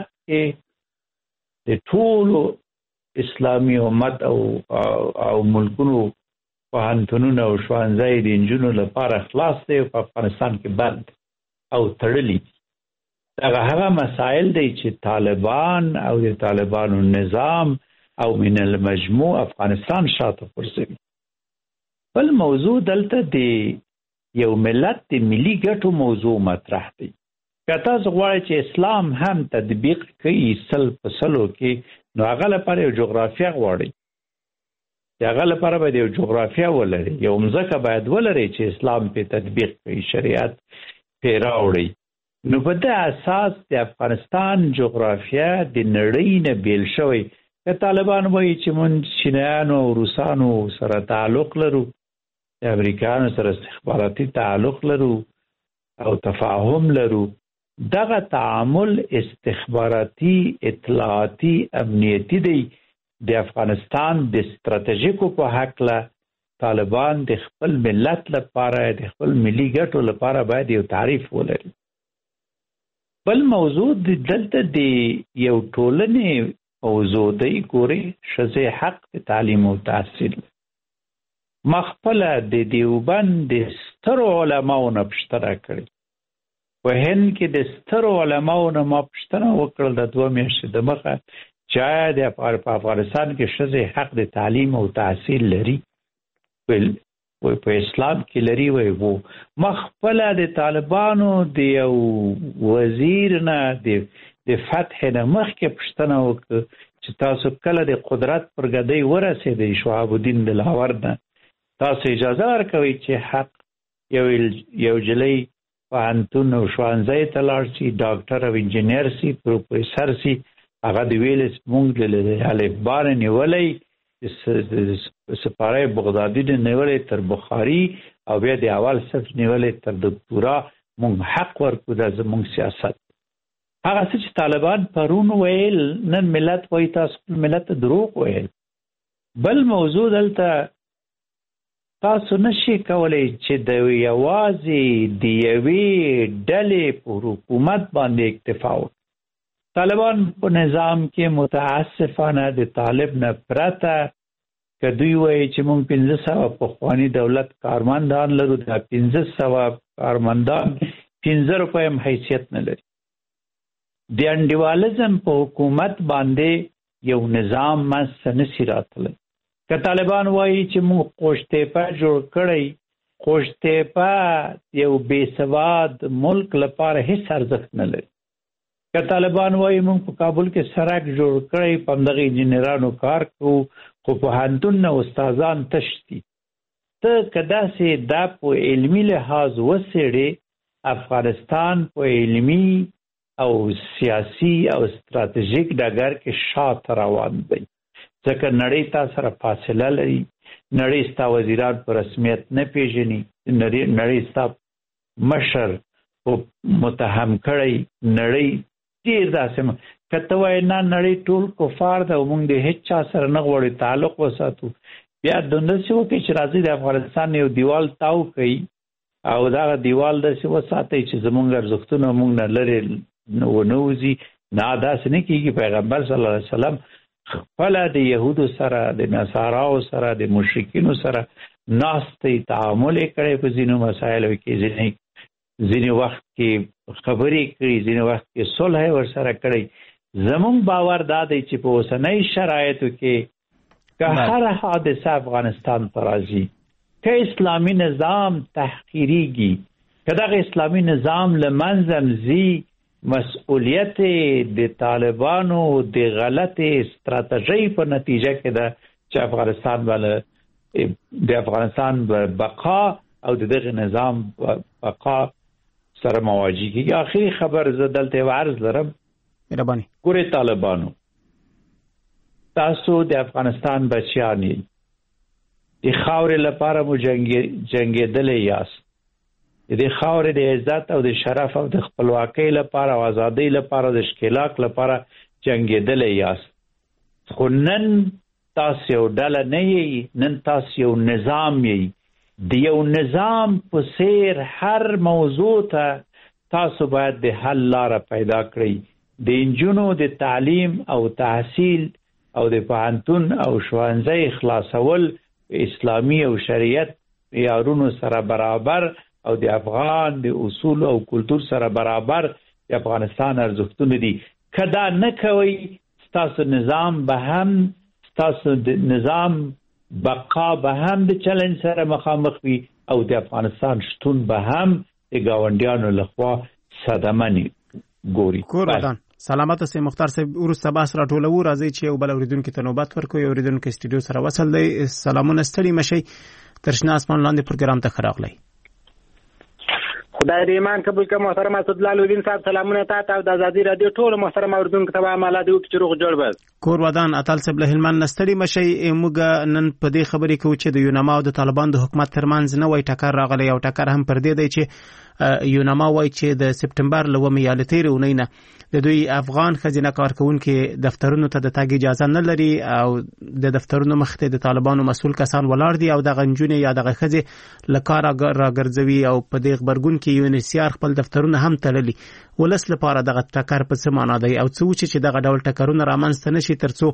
کې د ټول اسلامي امت او او ملکونو پوهنتونونه او ښوونځي د نجونو لپاره خلاص دی په افغانستان کې بند او تړلي دغه هغه مسائل دی چې طالبان او د طالبانو نظام او من المجموع افغانستان شاته غورځوي بل موضوع دلته د یو ملت د ملي ګټو موضوع مطرح دی که تاسو غواړئ چې اسلام هم تطبیق کړي سل په سلو کې نو هغه لپاره یو جغرافیه غواړي چې هغه لپاره باید یو جغرافیه ولري یو مځکه باید ولري چې اسلام په تطبیق کړي شریعت پې راوړي نو په دې اساس د افغانستان جغرافیه د نړۍ نه بیل شوی که طالبان وایي چې مونږ چینایانو او روسانو سره تعلق لرو د امریکایانو سره استخباراتي تعلق لرو او تفاهم لرو دغه تعامل استخباراتي اطلاعاتي امنیتي دی د افغانستان د ستراتیژیکو په هکله طالبان د خپل ملت لپاره د خپل ملي ګټو لپاره باید یو تعریف ولري بل موضوع د دلته د یو ټولنې موضوع دی ګوري ښځې حق د تعلیم او تحصیل مخپله د دیوبند د سترو علماو نه پوښتنه کړې په هند کې د سترو علماو نه ما پوښتنه وکړل د دوه میاشتې د مخه چې آیا د افغانستان کې ښځې حق د تعلیم او تحصیل لري ویل وای په اسلام کې لري وای وو مخپله د طالبانو د یو وزیر نه د د فتح نه مخکې پوښتنه وکړه چې تاسو کله د قدرت پر ګدۍ ورسېدئ شهاب الدین دلاور نه تاسو اجازه ورکوئ چې حق یو یو جلۍ پوهنتون او ښوونځی ته لاړ شي ډاکټر او انجینر شي پروفیسر شي هغه د ویلز مونږ له الفبا نیولې سپاره بغدادي د نیولې تر بخاري او بیا د اول صف نیولې تر دکتورا مونږ حق ورکو د زمونږ سیاست. هغه چې طالبان پرون ویل نن ملت وایي تاسو ملت دروغ ویل. بل موضوع دلته تاسو نشي کولای چې د یوازې د یوې ډلې په حکومت باندې اکتفا وکړي. طالبان په نظام کې متاسفانه د طالب نه پرته که دوی وایي چې موږ پنځه سوه پخواني دولت کارمندان لرو، دا پنځه سوه کارمندان پنځه روپۍ هم حیثیت نه لري. د انډیوالزم په حکومت باندې یو نظام منځته نشي راتلی. که طالبان وایي چې موږ قوشتیپه جوړ کړی، قوشتیپه یو بې سواد ملک لپاره هیڅ ارزښت نه لري. که طالبان وایي موږ په کابل کې سړک جوړ کړی، په همدغه انجینرانو کار کوو، خو پوهنتون نه استادان تش دي. ته که داسې دا په علمي لحاظ وڅېړې، افغانستان په علمي او سیاسي او ستراتیژیک ډګر کې شاته روان دی. ځکه نړۍ تا سره فاصله لري، نړۍ ستا وزیران په رسمیت نه پیژني، نړۍ ستا مشر متهم کړی، نړۍ ډېر داسې که ته وایې نه نړۍ ټول کفار ده او موږ د هېڅ چا سره نه غواړو تعلق وساتو، بیا دندسې وکړئ چې راځئ د افغانستان یو دیوال تاو کوي او دغه دیوال داسې وساتئ چې زموږ ارزښتونه موږ نه لرې ونه وځي. نه داسې نه کېږي. پیغمبر صلی الله علیه وسلم خپله د یهودو سره، د نصاراو سره، د مشرکینو سره ناستې تعامل یې کړی په ځینو مسایلو کې، ځینې ځینې وخت کې خبرې کړي، ځینې وخت کې صلح یې ورسره کړی. زموږ باور دا دی چې په اوسنۍ شرایطو کې که هر حادثه افغانستان ته راځي، که اسلامي نظام تحقیریږي، که دغه اسلامي نظام له منځه ځي، مسئولیت د طالبانو د غلطې ستراتیژۍ په نتیجه کې ده چې افغانستان باندې د افغانستان بقا او د دغه نظام بقا سره مواجه کیږي. آخري خبر زه دلته یو عرض لرم. مهرباني. ګورئ طالبانو، تاسو د افغانستان بچیان یې، د خاورې لپاره مو جنګېدلی یاست، د دې خاورې د عزت او د شرف او د خپلواکۍ لپاره او ازادۍ لپاره د ښکېلاک لپاره جنګېدلی یاست. خو نن تاسو یو ډله نه یئ، نن تاسو یو نظام یئ. د یو نظام په څیر هر موضوع ته تاسو باید د حل لاره پیدا کړئ. د نجونو د تعلیم او تحصیل او د پوهنتون او ښوونځي خلاصول اسلامي او شریعت معیارونو سره برابر او د افغان د اصول او کلتور سره برابر د افغانستان ارزښتونه دي. که دا نه کوئ، ستاسو نظام به هم ستاسو د نظام بقا به هم د چلنج سره مخامخ وي او د افغانستان شتون به هم د ګاونډیانو لخوا صدمه ګوري. کور ودان سلامت اوسئ. مختار صاحب وروسته بحث راټولوو، راځئ چې یو بل اورېدونکي ته نوبت ورکړو. یو اورېدونکی سټوډیو سره وصل دی. سلامونه، ستړي مشئ. تر شنه اسمان لاندې پروګرام ته ښه راغلی. خدای دې ایمان قبول کړه. محترم اسدالله لودین صاحب سلامونه تاسو او د ازادي رادیو ټول محترم اوریدونکو ته وایم الله دې وکړي چې روغ جوړ بس. کور ودان اتل صاحب له هلمند نستړي مشي. موږ نن په دې خبرې کوو چې د یوناما او د طالبان د حکومت ترمنځ نوی ټکر راغلی او ټکر هم پر دې دی چې یوناما وایي چې د سپټمبر له اوومې یا له تېرې اونۍ نه د دوی افغان ښځینه کارکوونکي دفترونو ته د تګ اجازه نه لري او د دفترونو مخ ته د طالبانو مسؤل کسان ولاړ دي او دغه نجونې یا دغه ښځې له کاره راګرځوي او په دې غبرګون کې یو ان ایچ سی آر خپل دفترونه هم تړلي. ولس لپاره دغه ټکر په څه معنا دی او څه وچې چې دغه ډول ټکرونه رامنځته نشي تر څو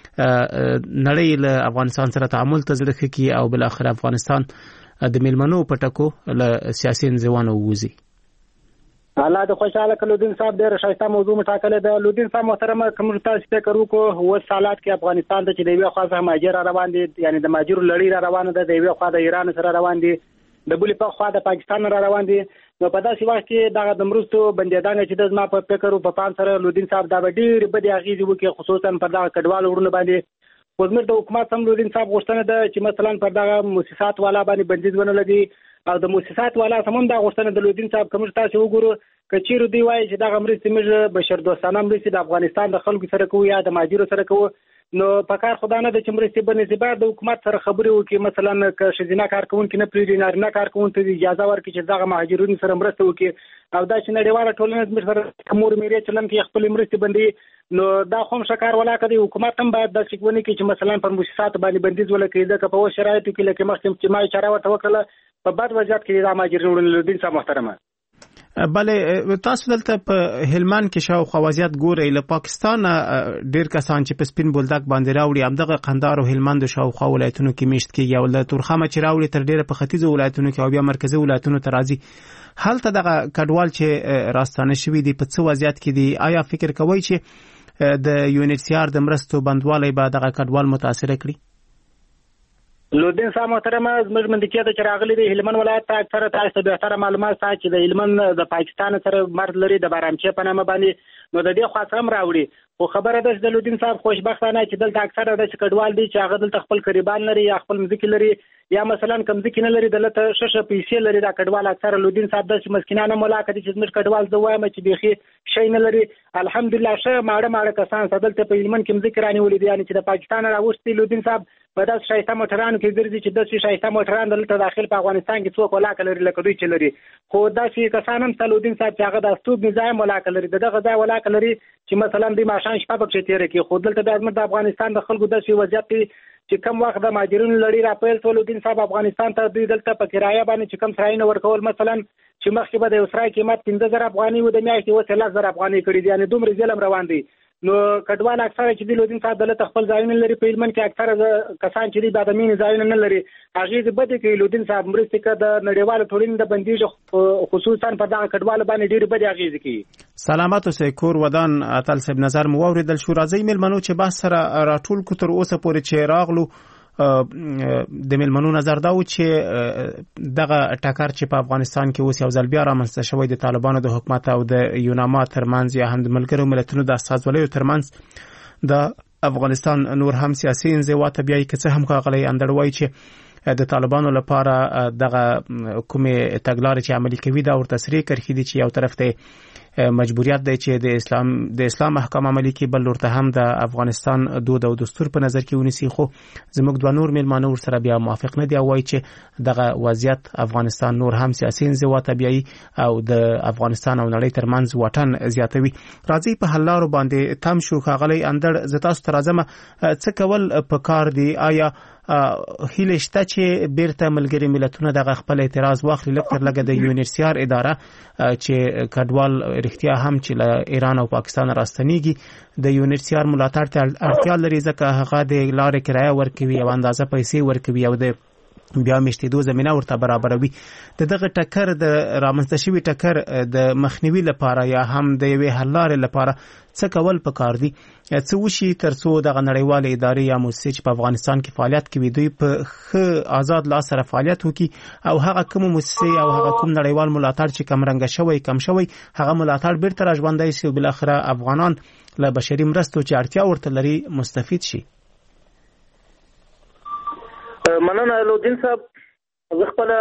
نړۍ له افغانستان سره تعامل ته زړه ښه کړي او بالاخره افغانستان د میلمنو په ټکو له سیاسي انزوانو ووځي. الله د خوشاله کلو دین صاحب ډېر ښایسته موضوع مټاکله ده. لودین صاحب محترمه کوم تاسو فکر وکړو و سالات کې افغانستان ته چې د یو خاصه ماجر روان دي، یعنی د ماجر لړۍ را روانه ده، د یو خوا د ایران سره روان دي، د بلې په خوا د پاکستان را روان دي. نو په داسې وخت کې دغه د مرستو بندیدان چې د زما په فکر او په پام سره لودین صاحب دا ډېر بدې اغیزې وکړي، خصوصا پر دغه کډوال ورونه باندې. خو زموږ د حکومت هم لودین صاحب غوښتنه ده چې مثلا پر دغه مؤسسات والا باندې بندیز ونه لګي او د مؤسسات والا سمون دا غوښتنه د لودین صاحب کوم تاسو وګورو کچیر دی وایي چې دا مرستې موږ بشر دوستانه مرستې د افغانستان د خلکو سره کوو یا د مهاجرو سره کوو نو په کار خدای نه د چې مرستې بنسبت د حکومت سره خبرې وکړي مثلا که شزینه کارکونکي نه پریږدي نارینه کارکونکي ته اجازه ورکړي چې دغه مهاجرینو سره مرسته وکړي او دا چې نړیواله ټولنه زموږ سره مور میرې چلن کې خپل مرستې بندي نو دا خو شکار ولا کوي حکومت هم باید د څکونی کې چې مثلا پر مؤسسات باندې بندیز ولکړي د په شرایطو کې لکه مخکې چې ما اشاره ورته وکړه په بد وضعیت کې د مهاجرینو لودین صاحب محترمه بله تاسو دلته په هلمند کې شاوخوا وضعیت ګورئ له پاکستان ډیر کسان چې په سپین بولدک باندې راوړي همدغه قندهار او هلمند شاوخوا ولایتونو کې میشت کیږي او له تورخم چې راوړي تر ډیره په ختیځو ولایتونو کې او بیا مرکزی ولایتونو ته راځي هلته دغه کډوال چې راستانه شوي دي په څه وضعیت کې دي آیا فکر کوئ چې د یو ان ایچ سی آر د مرستو بندوالی به دغه کډوال متاثر کړي؟ لودین صاحب محترمه زموږ منځکې د چراغلي د هلمند ولایت ته اکثره تاسو به تر معلومات سات چې د هلمند د پاکستان سره مرد لري د بارامچې په نامه باندې نو د دې خاصه هم راوړي خو خبره ده چې د لودین صاحب خوشبختانه چې دلته اکثره د کډوال دي چې هغه دلته خپل قریبان لري یا خپل مځکې لري یا مثلا کم ځکه نه لري دلته ششه پیسې لري دا کډوال اکثره لودین صاحب د مسکینانه ملاقات چې زموږ کډوال زه وایم چې بيخي شي نه لري الحمدلله شه ماړه ماړه کسان دلته په هلمند کې مځکې رانی ولې یعنی چې د پاکستان راوستي لودین صاحب په داس شایسته موټرانو کې ګرځي چې د شایسته موټران دلته داخل په افغانستان کې څوک ولاکه لري لکه دوی چې لري خو دا چې کسان هم سلودین صاحب چې هغه د استوب نظام ولاکه لري دغه ځای ولاکه لري چې مثلا د ماشان شپه پکې تیر کې خو دلته د افغانستان د خلکو د سی وضعیت چې کم وخت د مهاجرینو لړۍ راپیل سلودین صاحب افغانستان ته دوی دلته په کرایه باندې چې کم سراینه ورکول مثلا چې مخکې به د یو سرای قیمت پنځه زره افغاني و د میاشتې اوس لس زره افغاني کړي دي یعنی دومره ظلم روان دی نو کډوال اکثره چې د لودین صاحب دلته خپل ځایونه لري په هلمند کې اکثره کسان چې د بادامین ځایونه نه لري هغه دې بده کې لودین صاحب مرستې کړه د نړیوالو ټولنې د بندیز خصوصا په دغه کډوال باندې ډېر بده اغیز کوي. سلامات اوسئ کور ودان اتل صاحب نظر مو اوریدل شو راځي ملمنو چې بحث سره راټول کو تر اوسه پورې چې راغلو د ملمنو نظر دا و چې دغه ټکر چې په افغانستان کې اوس یو ځل بیا رامنځته شوی د طالبانو د حکومت او د یوناما ترمنځ یا هم د ملګرو ملتونو د استازولیو ترمنځ د افغانستان نور هم سیاسي انزوا بیا کې څه هم ښاغلی اندړ چې د طالبانو لپاره دغه کومې تګلارې چې عملي کوي دا ورته سری کرخي دي چې یو طرف ته مجبوریت دی چې د اسلام د اسلام احکام عملي کې بل ورته هم د افغانستان دود او دستور په نظر کې ونیسي خو زموږ دوه نور میلمانه ور سره بیا موافق نه دي او وایي چې دغه وضعیت افغانستان نور هم سیاسي انزوا طبيعي او د افغانستان او نړۍ ترمنځ واټن زیاتوي. راځي په حل لارو باندې تم شو ښاغلی اندړ زه تاسو ته راځم څه کول په کار دي آیا هیله شته چې بیرته ملګري ملتونه دغه خپل اعتراض واخلي لکه لګه د یو ان ایچ سی آر اداره چې کډوال رښتیا هم چې له ایران او پاکستان راستنیږي د یو ان ایچ سی آر ملاتړ ته اړتیا لري ځکه هغه د لارې کرایه ورکوي او اندازه پیسې ورکوي او د بیا مشتیدو زمينه ورته برابروي د دغه ټکر د رامنځته شوی ټکر د مخنیوي لپاره یا هم د یوې حل لارې لپاره څه کول پکار دي څه وشي ترڅو دغه نړیوالې ادارې یا مؤسسې چې په افغانستان کې فعالیت کوي دوی په ښه آزاد لاس سره فعالیت وکړي او هغه کوم مؤسسې او هغه کوم نړیوال ملاتړ چې کم رنګ شوی کم شوی هغه ملاتړ بیرته راژوندی شي او بل اخره افغانان له بشري مرستو چې اړتیا ورته لري مستفید شي. مننه لودین صاحب زه خپل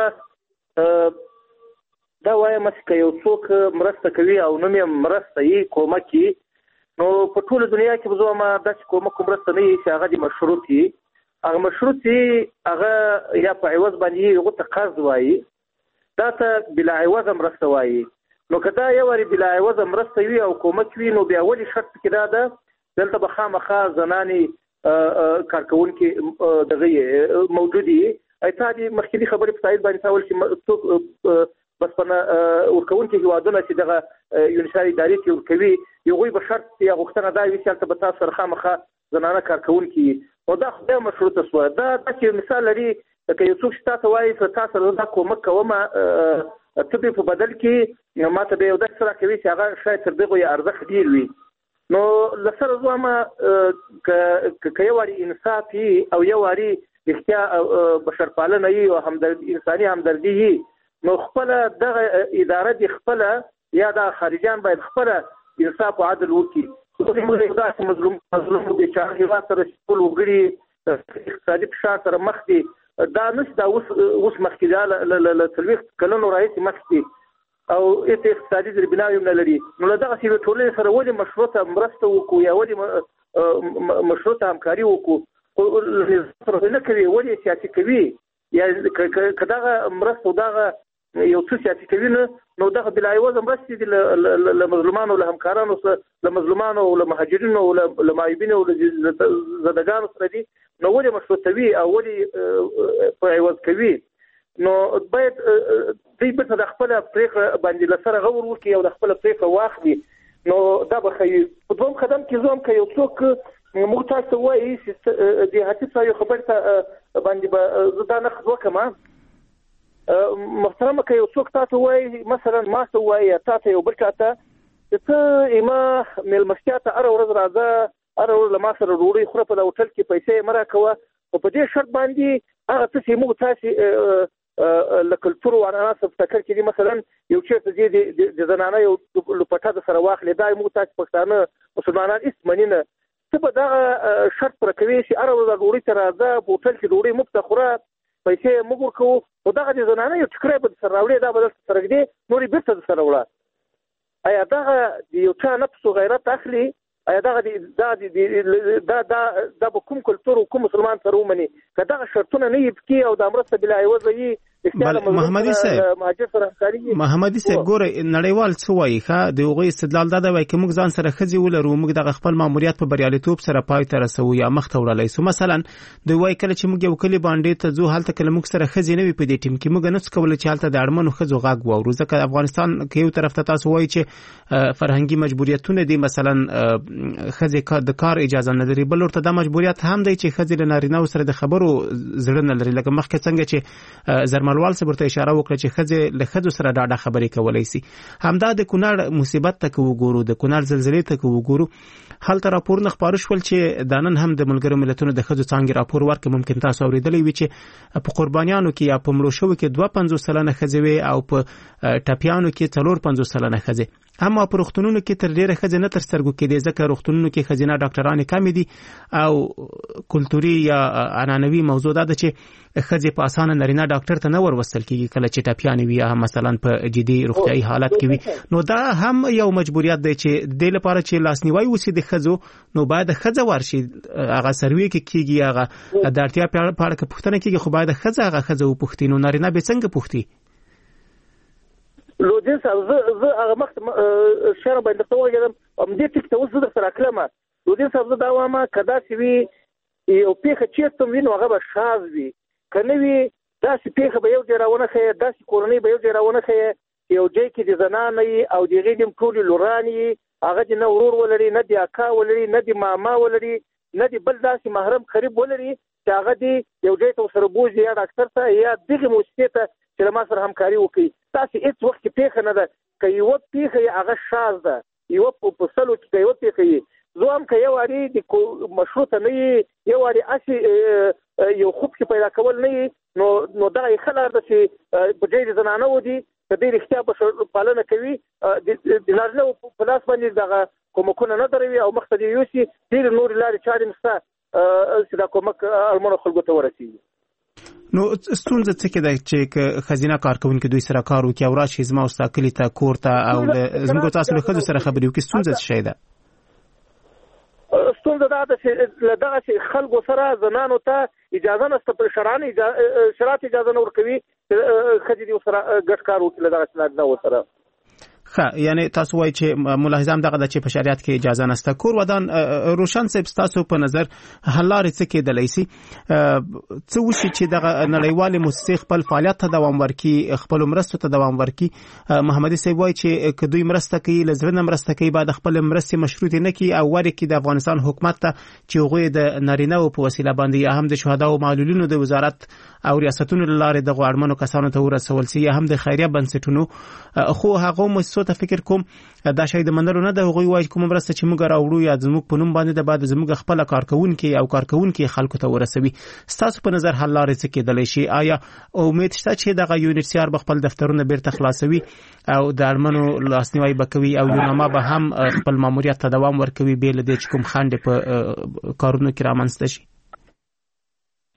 دا وایم چې یو څوک مرسته کوي او نوم یې مرسته یې کومک یې نو په ټول دنیا کې به زه ما داسې کومک مرسته نه یې چې هغه د مشروط یې هغه مشروط یې هغه یا په عوض باندې هغه ته قرض وایي دا ته بلا عوض مرسته وایي نو که دا یو وری بلا عوض مرسته وي او کومک وي نو بیا ولې شرط کې دا ده دلته به خامخا زنانې کارکونکي دغه موجودي ایته دي مخکې خبرې په تایید باندې تاول چې څوک بس په ورکوونکي هوادونه چې دغه یونیساري ادارې کې ورکوي یو به شرط یا غوښتنه دا وي چې تاسو سره خامخا زنانه کارکونکي او دا خدای مشروطه سو دا چې مثال لري که یو څوک تاسو وایي چې تاسو دا کومک کوم ته په بدل کې ماته به یو د سره کوي چې هغه شاید تر دغه ارزښت ډیر وي نو لسره زما ک یو وری انصافي او یو وری اختیا بشرپالنه او همدردي انساني همدردي نو خپل دغه اداره د خپل یا د خارجان باید خپل انصاف او عدل وکړي موږ دا مظلوم مظلوم د چارې واسطه رسول وګړي اقتصادي فشار سره مخ دي دا نس دا اوس اوس مخکې دا ل تلويخ کلونو راځي مخکې او ایت اقتصادي دربناوي نه لري نو دغه سی ټولې سره ولې مشروطه مرسته وکړو یا ولې مشروطه همکاري وکړو سره نه کوي ولې سیاسي کوي یا کداغه مرسته دغه یو څه سیاسي کوي نو دغه بلای وزن مرستې دي ل مظلومانو له همکارانو سره له مظلومانو او له مهاجرینو او له مایبینو او له زدګانو سره دي نو ولې مشروطوي او ولې په عوض کوي نو باید دوی به د خپل پریکړه باندې لسره غور وکړي او د خپل پریکړه واخلي نو دا به خي په دوم قدم کې زوم کوي یو څوک موږ تاسو وایي چې د هڅې څخه خبر ته باندې به زه دا نه وکم محترمه کوي یو څوک تاسو وایي مثلا ما څه وایي تاسو یو بل چاته ته ایما ملمستیا ته اره ورځ راځه اره ورځ ما سره ډوډۍ خوره په هوټل کې پیسې مرا کوه او په دې شرط باندې هغه څه چې موږ تاسو لکلتور او عناصر فکر کې مثلا یو چې د د زنانه یو لپټه د سره واخلې دا موږ تاسو پښتانه مسلمانان اسمنینه څه په دا شرط پر کوي چې اره ورځ ډوډۍ ته راځه په هوټل کې ډوډۍ مفت خوره پیسې موږ ورکو او دغه د زنانه یو ټکرې په سر راوړي دا بدل سره دي نورې بیرته سره وړه ایا دغه یو چا نفس او غیرت اخلي ایا دغه دا دا دا دا کوم کلتور او کوم مسلمان سره ومني کدا شرطونه نه یبکی او د امرسته بلا ایوازي محمدي صاحب محمدي صاحب ګوره نړیوال څه وایي ښه د هغوی استدلال دا دی وایي که موږ ځان سره ښځې ولرو موږ دغه خپل ماموریت په بریالیتوب سره پای ته رسوو یا مخته وړلی سو مثلا دوی وایي کله چې موږ یو کلي باندې ته ځو هلته کله موږ سره ښځې نه وي په دې ټیم کې موږ نسو کولی چې هلته د اړمنو ښځو غږ واورو ځکه افغانستان کې یو طرف ته تاسو وایي چې فرهنګي مجبوریتونه دي مثلا ښځې د کار اجازه نه لري بل ورته دا مجبوریت هم دی چې ښځې له نارینهو سره د خبرو زړه نه لري لکه مخکې څنګه چې مالوال صاحب ته اشاره وکړه چې خځه له خځو سره ډاډه خبرې کولای شي همدا د کونړ مصیبت ته وګورو د کونړ زلزلې ته وګورو هلته راپور نه خبر شول چې دانن هم د ملګرو ملتونو د خځو څنګه راپور ورکړي ممکن تاسو اوریدلې وي چې په قربانیانو کې یا په مړو شوو کې دوه پنځوس سلنه خځې وي او په ټاپیانو کې څلور پنځوس سلنه خځې اما په روغتونونو کې تر ډیره خځې نه تر سترګو کې دي ځکه روغتونونو کې خځینه ډاکټرانې کم دي او کلتوري یا عنعنوي موضوع ده چې خځې په اسانه نارینه ډاکټر ته نه وروستل کیږي کله چې ټاپیانې وي یا مثلا په جدي روغتیايي حالت کې وي نو دا هم یو مجبوریت دی چې د لپاره چې لاسنیوي وسی د خځو نو باید خځه ورشي هغه سروي کې کیږي هغه د اړتیا په اړه کې پوښتنه کیږي خو باید خځه هغه خځه وپوښتي نو نارینه به څنګه پوښتي لو دې څه زه هغه مخ شر باندې توګم ام دې ټیک ته وسه سره کلمه لو دې څه زه دا وامه کدا چې وی یو پیخه چیرته وینو هغه به شاز وي کنه وی دا چې پیخه به یو ډیرونه خې دا چې کورنۍ به یو ډیرونه خې یو ځای کې د زنانې او د غیدم ټول لورانی هغه د نورور ولري نه دی اکا ولري نه دی ماما ولري نه دی بل داسې محرم قریب ولري چې هغه دی یو ځای ته سره بوزي یا ډاکټر ته یا دغه مؤسسه ته چې ما سره همکاري وکړي تاسو هیڅ وخت پیخه نه ده که یو پیخه هغه شاز ده یو په سلو کې یو پیخه زه هم که یو اړي د مشروطه نه یو اړي اسی یو خوب کې پیدا کول نه نو نو دا یې خلار ده چې په دې زنانه ودی د دې رښتیا په پالنه کوي د نارینه په لاس باندې دغه کومکونه نه دروي او مخ ته یوسي ډېر نور لارې چارې مسته چې دا کومک المونو خلکو ته ورسیږي نو ستونزه څه کې ده چې خزینه کارکونکو دوی سره کار وکړي او راشي زما او ساکلی ته کور ته او زموږ تاسو له خځو سره خبرې وکړي ستونزه څه شي ده ستونزه دا ده چې دغه خلکو سره زنانو ته اجازه نشته پر شرانه شرایط اجازه نه ورکوي خځې دې سره ګډ کار وکړي دغه نه وسره ښه یعنی تاسو وایي چې ملاحظه هم دغه د چې په شریعت کې اجازه نشته کور ودان روشن صاحب تاسو په نظر حل لارې څه کېدلی شي څه وشي چې دغه نړیوالې موسسې خپل فعالیت ته دوام ورکړي خپلو مرستو ته دوام ورکړي محمدي صاحب وایي چې که دوی مرسته کوي له زړه نه مرسته کوي باید خپل مرستې مشروطې نه کړي او ورکړي د افغانستان حکومت ته چې هغوی د نارینهو په وسیله باندې یا هم د شهدا او معلولینو د وزارت او ریاستونو له لارې دغو اړمنو کسانو ته ورسول شي یا هم د خیریه بنسټونو خو هغو موسسو ته فکر کوم دا شاید منلو نه ده هغوی وایي کومه مرسته چې موږ راوړو یا زموږ په نوم باندې د بعد زموږ خپل کارکونکي او کارکونکي خلکو ته ورسوي ستاسو په نظر حل لارې څه کېدلی شي آیا امید شته چې دغه یونیسیار به خپل دفترونه بیرته خلاصوي او د اړمنو لاسنیوی به کوي او یوناما به هم خپل ماموریت ته دوام ورکوي بې له دې چې کوم خنډ په کارونو کې رامنځته شي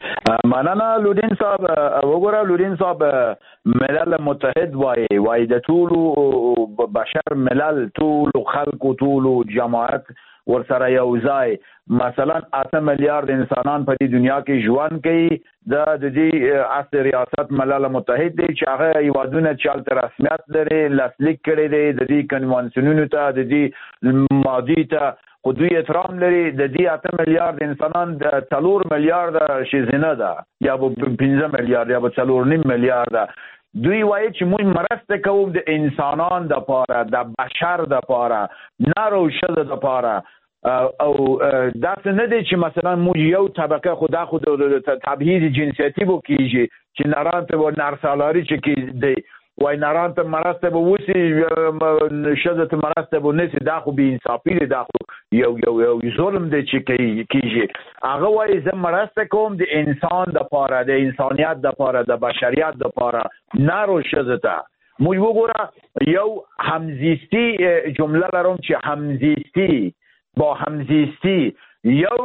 مننه لودین صاحب. وګوره لودین صاحب، ملل متحد وایي وایي د ټولو بشر ملل ټولو خلکو ټولو جماعت ورسره یو ځای مثلا اته میلیارډ انسانان په دې دنیا کې ژوند کوي. د دې اصل ریاست ملل متحد دی چې هغه هیوادونه چې هلته رسمیت لري لاسلیک کړی دی د دې کنوانسیونونو ته د دې ماضي ته خو دوی احترام لري. د دې اته میلیارډ انسانان د څلور میلیارډ ښځینه ده یا به پنځه میلیارډ یا به څلور نیم میلیارډ. دوی وایي چې موږ مرسته کوو د انسانان دپاره د بشر دپاره نر او ښځه دپاره او داسې نه دی چې مثلا موږ یو طبقه خو دا خو د تبعیض جنسیتي به کېږي چې نران ته به نرسالاري چې کېدی وای نران ته مرسته به وسی ښځه ته مرسته به نسی. دا خو بې انصافي دی، دا خو یو یو یو ظلم دی چې کېږي. هغه وایي زه مرسته کوم د انسان دپاره د انسانیت دپاره د بشریت دپاره نر او ښځه ته. موږ وګوره یو همزیستی جمله لرم چې همزیستی با همزیستی یو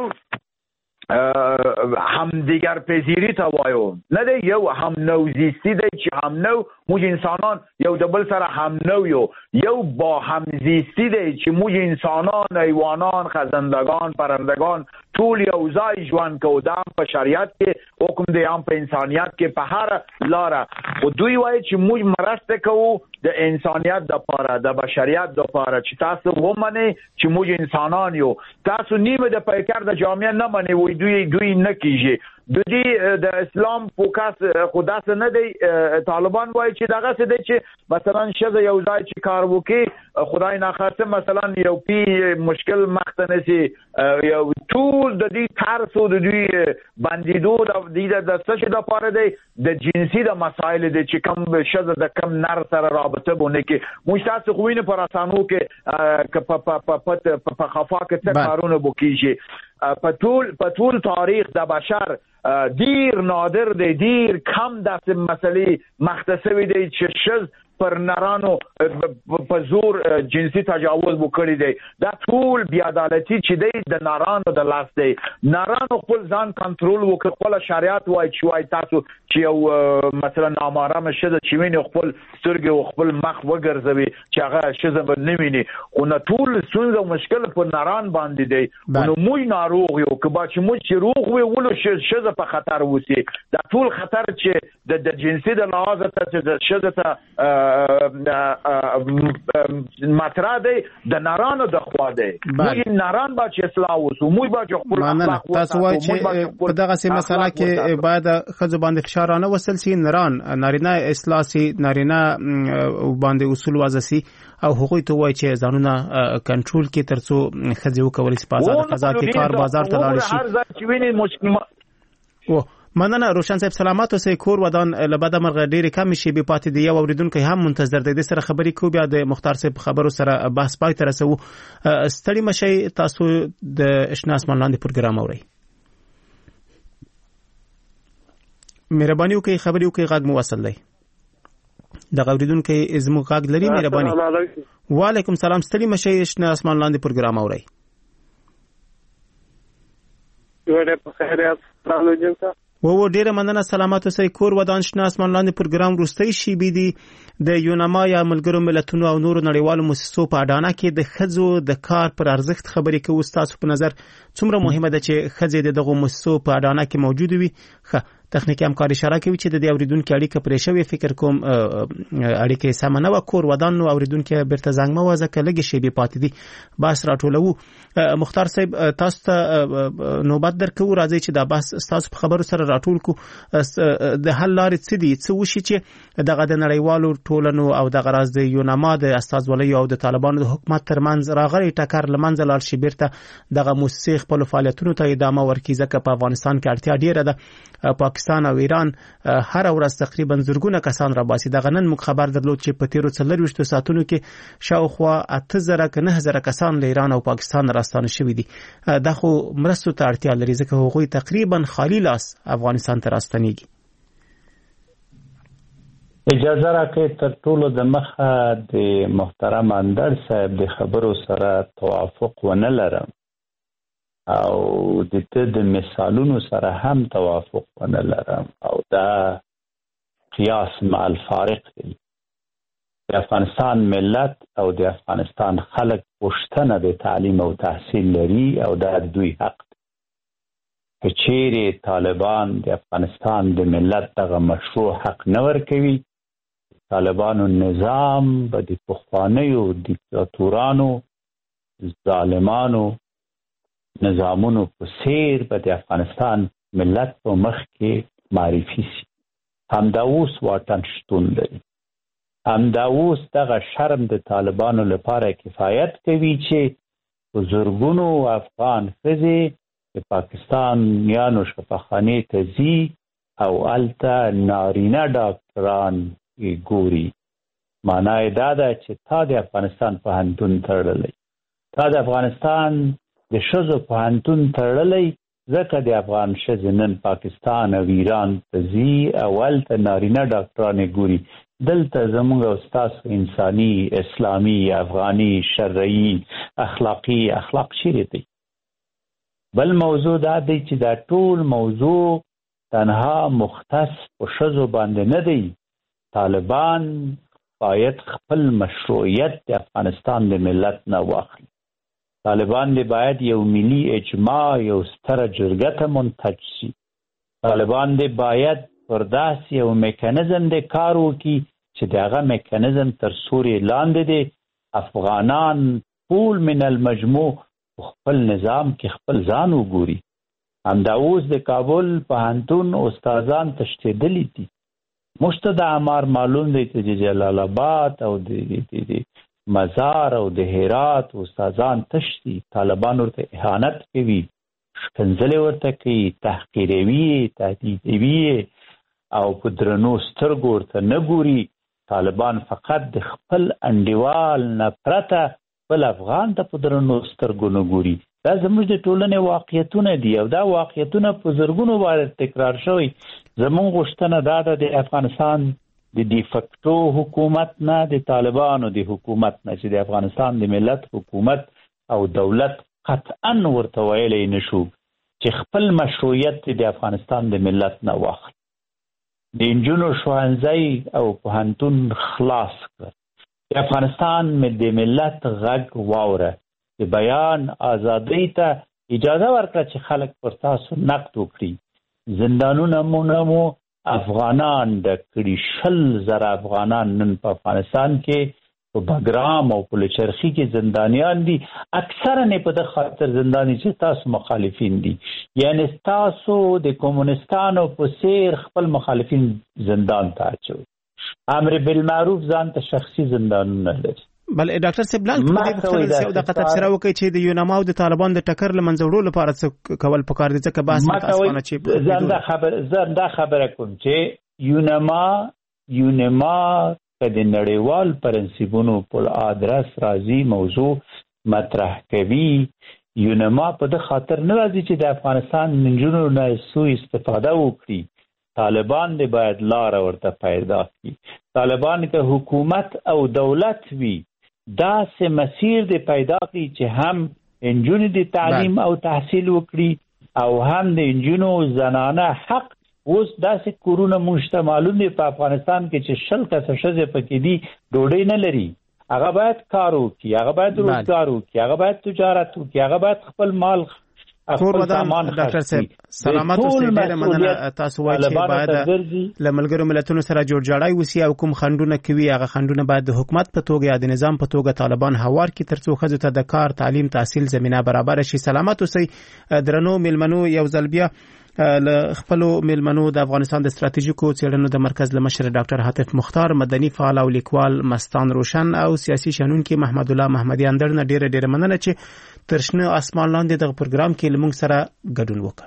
همدیگر پذیری ته وایو نه دی، یو هم نوزیستی دی چې هم نو موږ انسانان یو د بل سره هم نو یو یو با همزیستی دی چې موږ انسانان حیوانان خزندگان پرندگان ټول یو ځای ژوند کوو. دا هم په شریعت کې حکم دی، هم په انسانیت کې په هر لاره. خو دوی وایي چې موږ مرسته کوو د انسانیت دپاره د بشریت دپاره چې تاسو ومنئ چې موږ انسانان یو. تاسو نیمه د پیکر د جامعه نه منئ وایي دوی دوی نه کیږي. دوی د اسلام فوکس خو داسې نه دی. طالبان وایي چې دغسې دی چې مثلا ښځه یو ځای چې کار وکړي خدای ناخواسته مثلا یو پی مشکل مخ ته نشي یو ټول د دې ترس او د دوی بندیدو د دې د څه شي دپاره دی د جنسي د مسایل دی چې کم ښځه د کم نر سره رابطه بونه کې. موږ تاسو خو وینو په رسانو کې په خفا کې څه کارونه به کېږي. په ټول په ټول تاریخ د بشر ډیر نادر دی، ډیر کم داسې مسلې مخته شوي دی چې ښځ پر نرانو په زور جنسي تجاوز وکړی دی. دا ټول بې عدالتي چې دی د نرانو د لاس دی. نرانو خپل ځان کنټرول وکړي. خپله شریعت وایي چې وایي تاسو چې یو مثلا نامحرمه ښځه چې ویني خپل سترګې او خپل مخ وګرځوي چې هغه ښځه به نه ویني. خو نه ټول ستونزه او مشکل په نران باندې دی. نو موږ ناروغ یو که با چې موږ چې روغ وي ولو ښځه په خطر وسي. دا ټول خطر چې د جنسي د لحاظه ته چې د ښځه ته مطرح دی د نارانو د خوا دی. موږ ناران با چې اصلاح وسو، موږ با چې خپل اخلاق وساتو. تاسو وایي چې په دغه سي مسله کې باید ښځو باندې فشار نه وصل سي، نران نارینه اصلاح سي، نارینه باندې اصول وضع سي او هغوی ته وایي چې ځانونه کنټرول کړي ترڅو ښځې وکولی سي په آزاده فضا کې کار بازار ته لاړ شي. هر ځای چې ویني مشکل مننه. روشن صاحب سلامات اوسئ. کور ودان له بده مرغه ډېرې کمې شیبې پاتې دي. یو اورېدونکی هم منتظر دی. د سره خبرې کوو، بیا د مختار صاحب خبرو سره بحث پای ته رسوو. ستړي مشئ، تاسو د اشنا اسمان لاندې پروګرام اورئ. مهرباني وکړئ خبرې وکړئ، غږ مو وصل دی. دغه اورېدونکی زموږ غږ لري. مهرباني. وعلیکم سلام. ستړي مشئ، اشنا اسمان لاندې پروګرام اورئ. ډېر په خیر یاست. و و ډیره مننه. سلامات اوسئ. کور ودان شنه اسمان لاندې پروګرام وروستۍ شیبې دي د یوناما یا ملګرو ملتونو او نورو نړیوالو مؤسسو په اډانه کې د ښځو د کار پر ارزښت خبرې کوو. ستاسو په نظر څومره مهمه ده چې ښځې د دغو مؤسسو په اډانه کې موجود وي؟ ښه تخنیکی همکار اشاره کوي چې د دې اوریدونکو اړیکه پرې شوې. فکر کوم اړیکه سم نه و. کور ودان نو اوریدونکو بیرته زنګ مو وځه کلهږي شیبې پاتې دي. بس راټولو. مختار صاحب تاسو ته نوبت درکو، راځي چې دا بس تاسو په خبرو سره راټول کو د حل لارې څه دي، څه وشي چې دغه د نړیوالو ټولنو او دغه راز د یوناما د استازوالۍ او د طالبانو د حکومت ترمنځ راغلی ټکر لمنځه لاړ شي، بیرته دغه مؤسسې خپل فعالیتونو ته ادامه ورکړي. ځکه په افغانستان کې اړتیا ډیره ده. پاکستان او ایران هر ورځ تقریبا زرګونه کسان را باسي. دغه نن موږ خبر درلود چې په تیرو څلورویشتو ساعتونو کې شاوخوا اته زره که نه زره کسان له ایران او پاکستان راستانه شوي دي. دا خو مرستو ته اړتیا لري ځکه هغوی تقریبا خالی لاس افغانستان ته راستنیږي. اجازه راکړئ تر ټولو د مخه د محترم اندر صاحب د خبرو سره توافق ونه لرم. او د دې د مثالونو سره هم توافق ونه لرم او دا قیاس مع الفارق دی. د افغانستان ملت او د افغانستان خلک پوښتنه د تعلیم او تحصیل لري او دا دوی حق دی. که چیرې طالبان د افغانستان د ملت دغه مشروع حق نه ورکوي، طالبانو نظام به د پخوانیو دیکتاتورانو ظالمانو نظامونو په څیر به د افغانستان ملت په مخ کې معرفي شي. همدا اوس واټن شتون لري. همدا اوس دغه شرم د طالبانو لپاره کفایت کوي چې په زرګونو افغان ښځې د پاکستان یانو شفاخانې ته ځي او هلته نارینه ډاکټران ګوري. معنا یې دا ده چې تا د افغانستان پوهنتون تړلی، تا د افغانستان د ښځو پوهنتون تړلی، ځکه د افغان ښځې نن پاکستان او ایران ته ځي او هلته نارینه ډاکټران ګوري. دلته زموږ او ستاسو انساني، اسلامي، افغاني، شرعي، اخلاقي اخلاق چیرې دی؟ بل موضوع دا دی چې دا ټول موضوع تنها مختص په ښځو باندې نه دی. طالبان باید خپل مشروعیت د افغانستان د ملت نه واخلي. طالبان دی باید یو ملي اجماع، یو ستره جرګه ته منتج شي. طالبان دی باید پر داسې یو میکانیزم د کار وکړي چې د هغه میکانیزم تر سوري لاندې دی افغانان ټول من المجموع خپل نظام کې خپل ځان وګوري. همدا اوس د کابل پوهنتون استادان تښتېدلي دي. موږ ته د اعمار معلوم دی چې جلال آباد او د مزار او د هرات استادان تښتي. طالبان ورته اهانت کوي، ښکنځلې ورته کوي، تحقیروي، تهدیدوي او په درنو سترګو ورته نه ګوري. طالبان فقط د خپل انډیوال نه پرته بل افغان ته په درنو سترګو نه ګوري. دا زموږ د ټولنې واقعیتونه دي او دا واقعیتونه په زرګونو واره تکرار شوی. زموږ غوښتنه دا ده د افغانستان د ډیفکټو حکومت نه، د طالبانو د حکومت نه، چې د افغانستان د ملت حکومت او دولت قطعا ورته ویلی نشو چې خپل مشروعیت د افغانستان د ملت نه واخلي. د نجونو ښوونځی او پوهنتون خلاص کړ. د افغانستان د ملت غږ واوره. د بیان ازادۍ ته اجازه ورکړه چې خلک پر تاسو نقد وکړي. زندانونه مو نه مو افغانان د کړي. شل زره افغانان نن په افغانستان کې په بګرام او په لچرخي کې زندانیان دي. اکثرا یې په دغه خاطر زنداني چې تاسو مخالفین دي، یعنی تاسو د کمونستانو په څیر خپل مخالفین زندان ته اچوي. امر بالمعروف ځان ته شخصي زندانونه لري. بل ډاکټر صاحب لاند په دې وخت کې د تفسیر وکړي چې د یوناما او د طالبان د ټکر لمنځه وړلو لپاره څه کول پکار دي، ځکه بحث متاسفانه چې زنده خبر زنده خبره کوم چې یوناما یوناما د نړیوال پرنسپونو په ادرس راځي موضوع مطرح کوي. یوناما په د خاطر نه راځي چې د افغانستان نجونو نه سوء استفاده وکړي. طالبان دی باید لار ورته پیدا کړي. طالبان که حکومت او دولت وي داسې مسیر دی پیدا کړي چې هم نجونې د تعلیم او تحصیل وکړي او هم د نجونو زنانه حق. اوس داسې کورونه موږ ته معلوم دی په افغانستان کې چې شل کسه ښځې پکې دي ډوډۍ نه لري. هغه باید کار وکړي، هغه باید روزګار وکړي، هغه باید تجارت وکړي، هغه باید خپل مال کور ودان. ډاکټر صاحب سلامات اوسئ. ډېره مننه. تاسو وایئ چې باید له ملګرو ملتونو سره جوړ جاړی وسي او کوم خنډونه کوي هغه خنډونه باید د حکومت په توګه یا د نظام په توګه طالبان هوار کړي ترڅو ښځو ته د کار، تعلیم، تحصیل زمینه برابر شي. سلامات اوسئ. درنو میلمنو، یو ځل بیا له خپلو میلمنو د افغانستان د ستراتیژیکو څېړنو د مرکز له مشر ډاکټر حاتف مختار، مدني فعال او لیکوال مستان روشن او سیاسي شنونکي محمد الله محمدي اندړ نه ډېره ډېره مننه چې تر شنه اسمان لاندې دغه پروګرام کې لمونږ سره ګډون وکړ.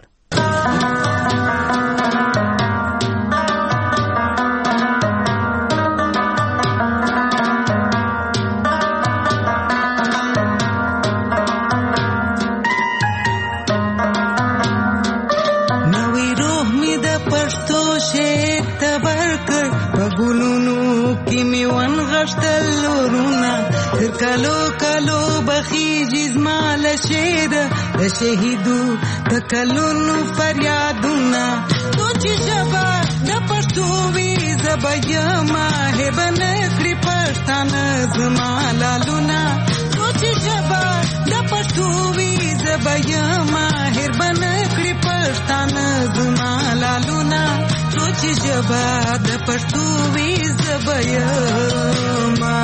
نوې روح می د پښتو شعر ته ورکړ په ګلونو کې مې ونغښتل لورونه تر کلو کلو بخیږي زما له شعره د شهیدو د کلونو فریادونه تو چې ژبه د پښتو وي زه به یمه هیبه نه کړي پښتانه زما لالونه تو چې ژبه د پښتو وي زه به یمه هیبه نه کړي پښتانه زما لالونه تو چې ژبه د پښتو وي زه به یمه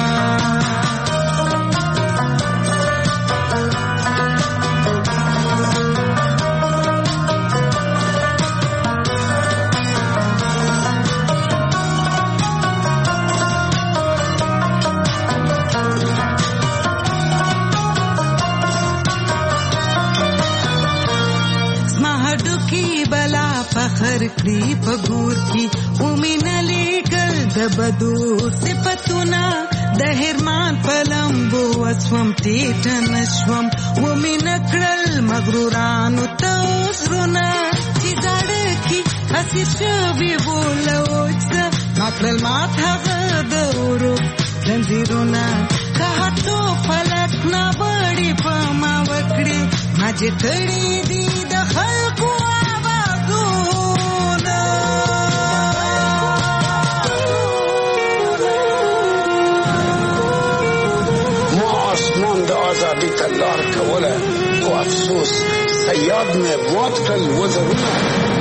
فخر کړی په ګور کې ومنه لیکل د بدو صفتونه د هرمان په لمبو وسوم ټیټ نشوم ومنه کړل مغرورانو ته وسرونه چې زړه کې اسیر شوي بولوڅه ماکړل مات هغه د ورو زنځیرونه که هاتو فلک نه بړې په ما وکړي ما چې کړي دي د خلکو آزادی تلار کوله خو افسوس سیاد میں موت کل وزرونه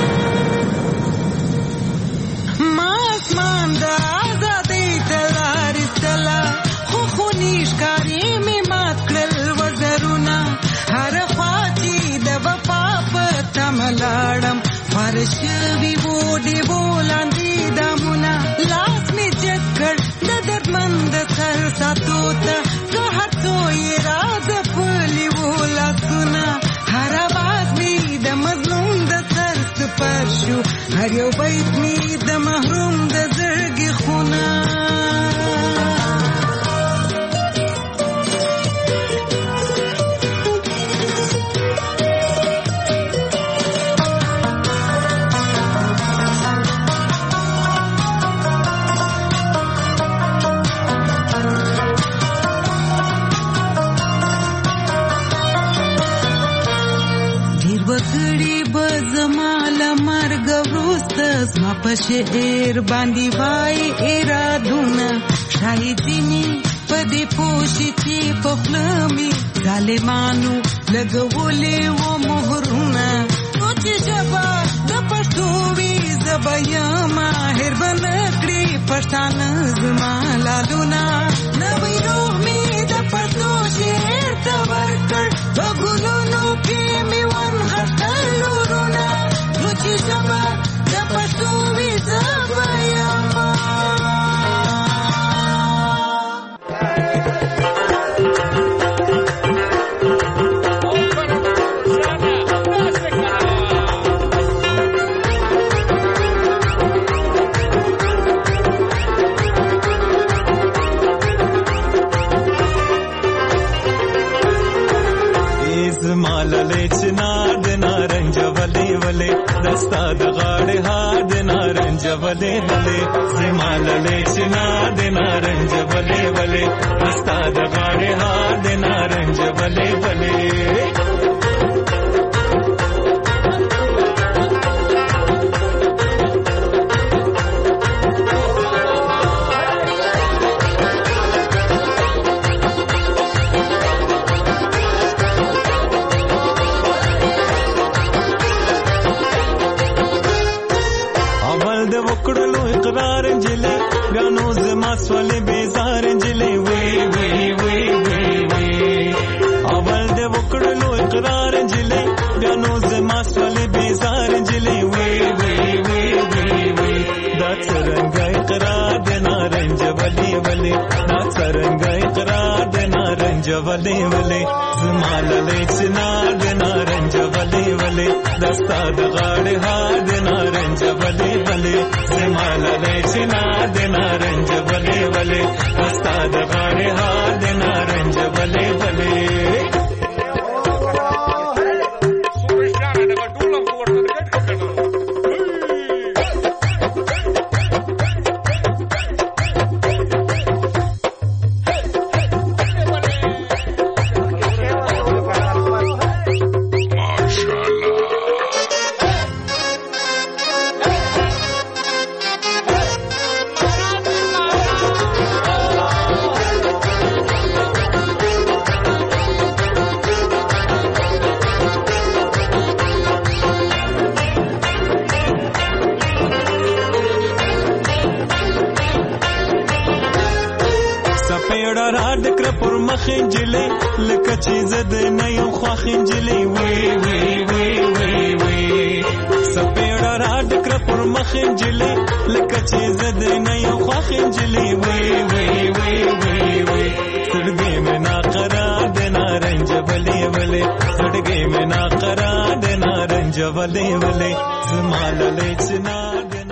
ما اسمان دا آزادی تلار استلا خو خونیش کاری می مات کل وزرونه هر خواچی د وفا پتا ملاړم فرشوی وډی بولاندی دمونه لاس می چکړ د دردمند سر ساتو ته هاتو یې راز پلی ولا سنا هر आवाज می د مظلوم د سر سپر شو هر یو بیت می د محروم د زړګي خونه زما په شعر باندې وای ارادونه شاید دیني په دې پوښي چې په خلمي ظالمانو لګولې و مهرونه او چې ژبه د پښتو وي زبا یما هربن کړی پښتانه زما لالونه نوې روح می د پښتو شعر ته ورکړ په ګلونو کې می ون غټل لورونه او چې ژبه پښتو وي زبا یما مالله چنار د نارنج ولې ولې دستا د غاړې هار د نارنج ولې ولې زمالله چنار د نارنج ولې ولې دستا د غاړې هار د نارنج ولې ولې مسولې بیزار جلې وی وی وی وی وی اول د وکړلو اقرار جلې غنو زما مسولې بیزار جلې وی وی وی وی وی دا څنګه اقرار د نارنج ولې ولې دا څنګه اقرار د نارنج ولې ولې زمالله چنا د نارنج ولې ولې دستا د غاړې هار د نارنج ولې ولې زمالله چنا د نارنج ولې ولې دستا د غاړې هار د نارنج ولې ولې سپېړه را ډکره پر مخ نجلۍ لکه چې زه د نه یم خوښ نجلۍ وی وی وی وی وی سپېړه را ډکره پر مخ نجلۍ لکه چې زه د نه یم خوښ نجلۍ وی وی وی وی وی سړګې مې ناقرار د نارنج بلې بلې سړګې مې ناقرار د نارنج بلې بلې زما للې چنا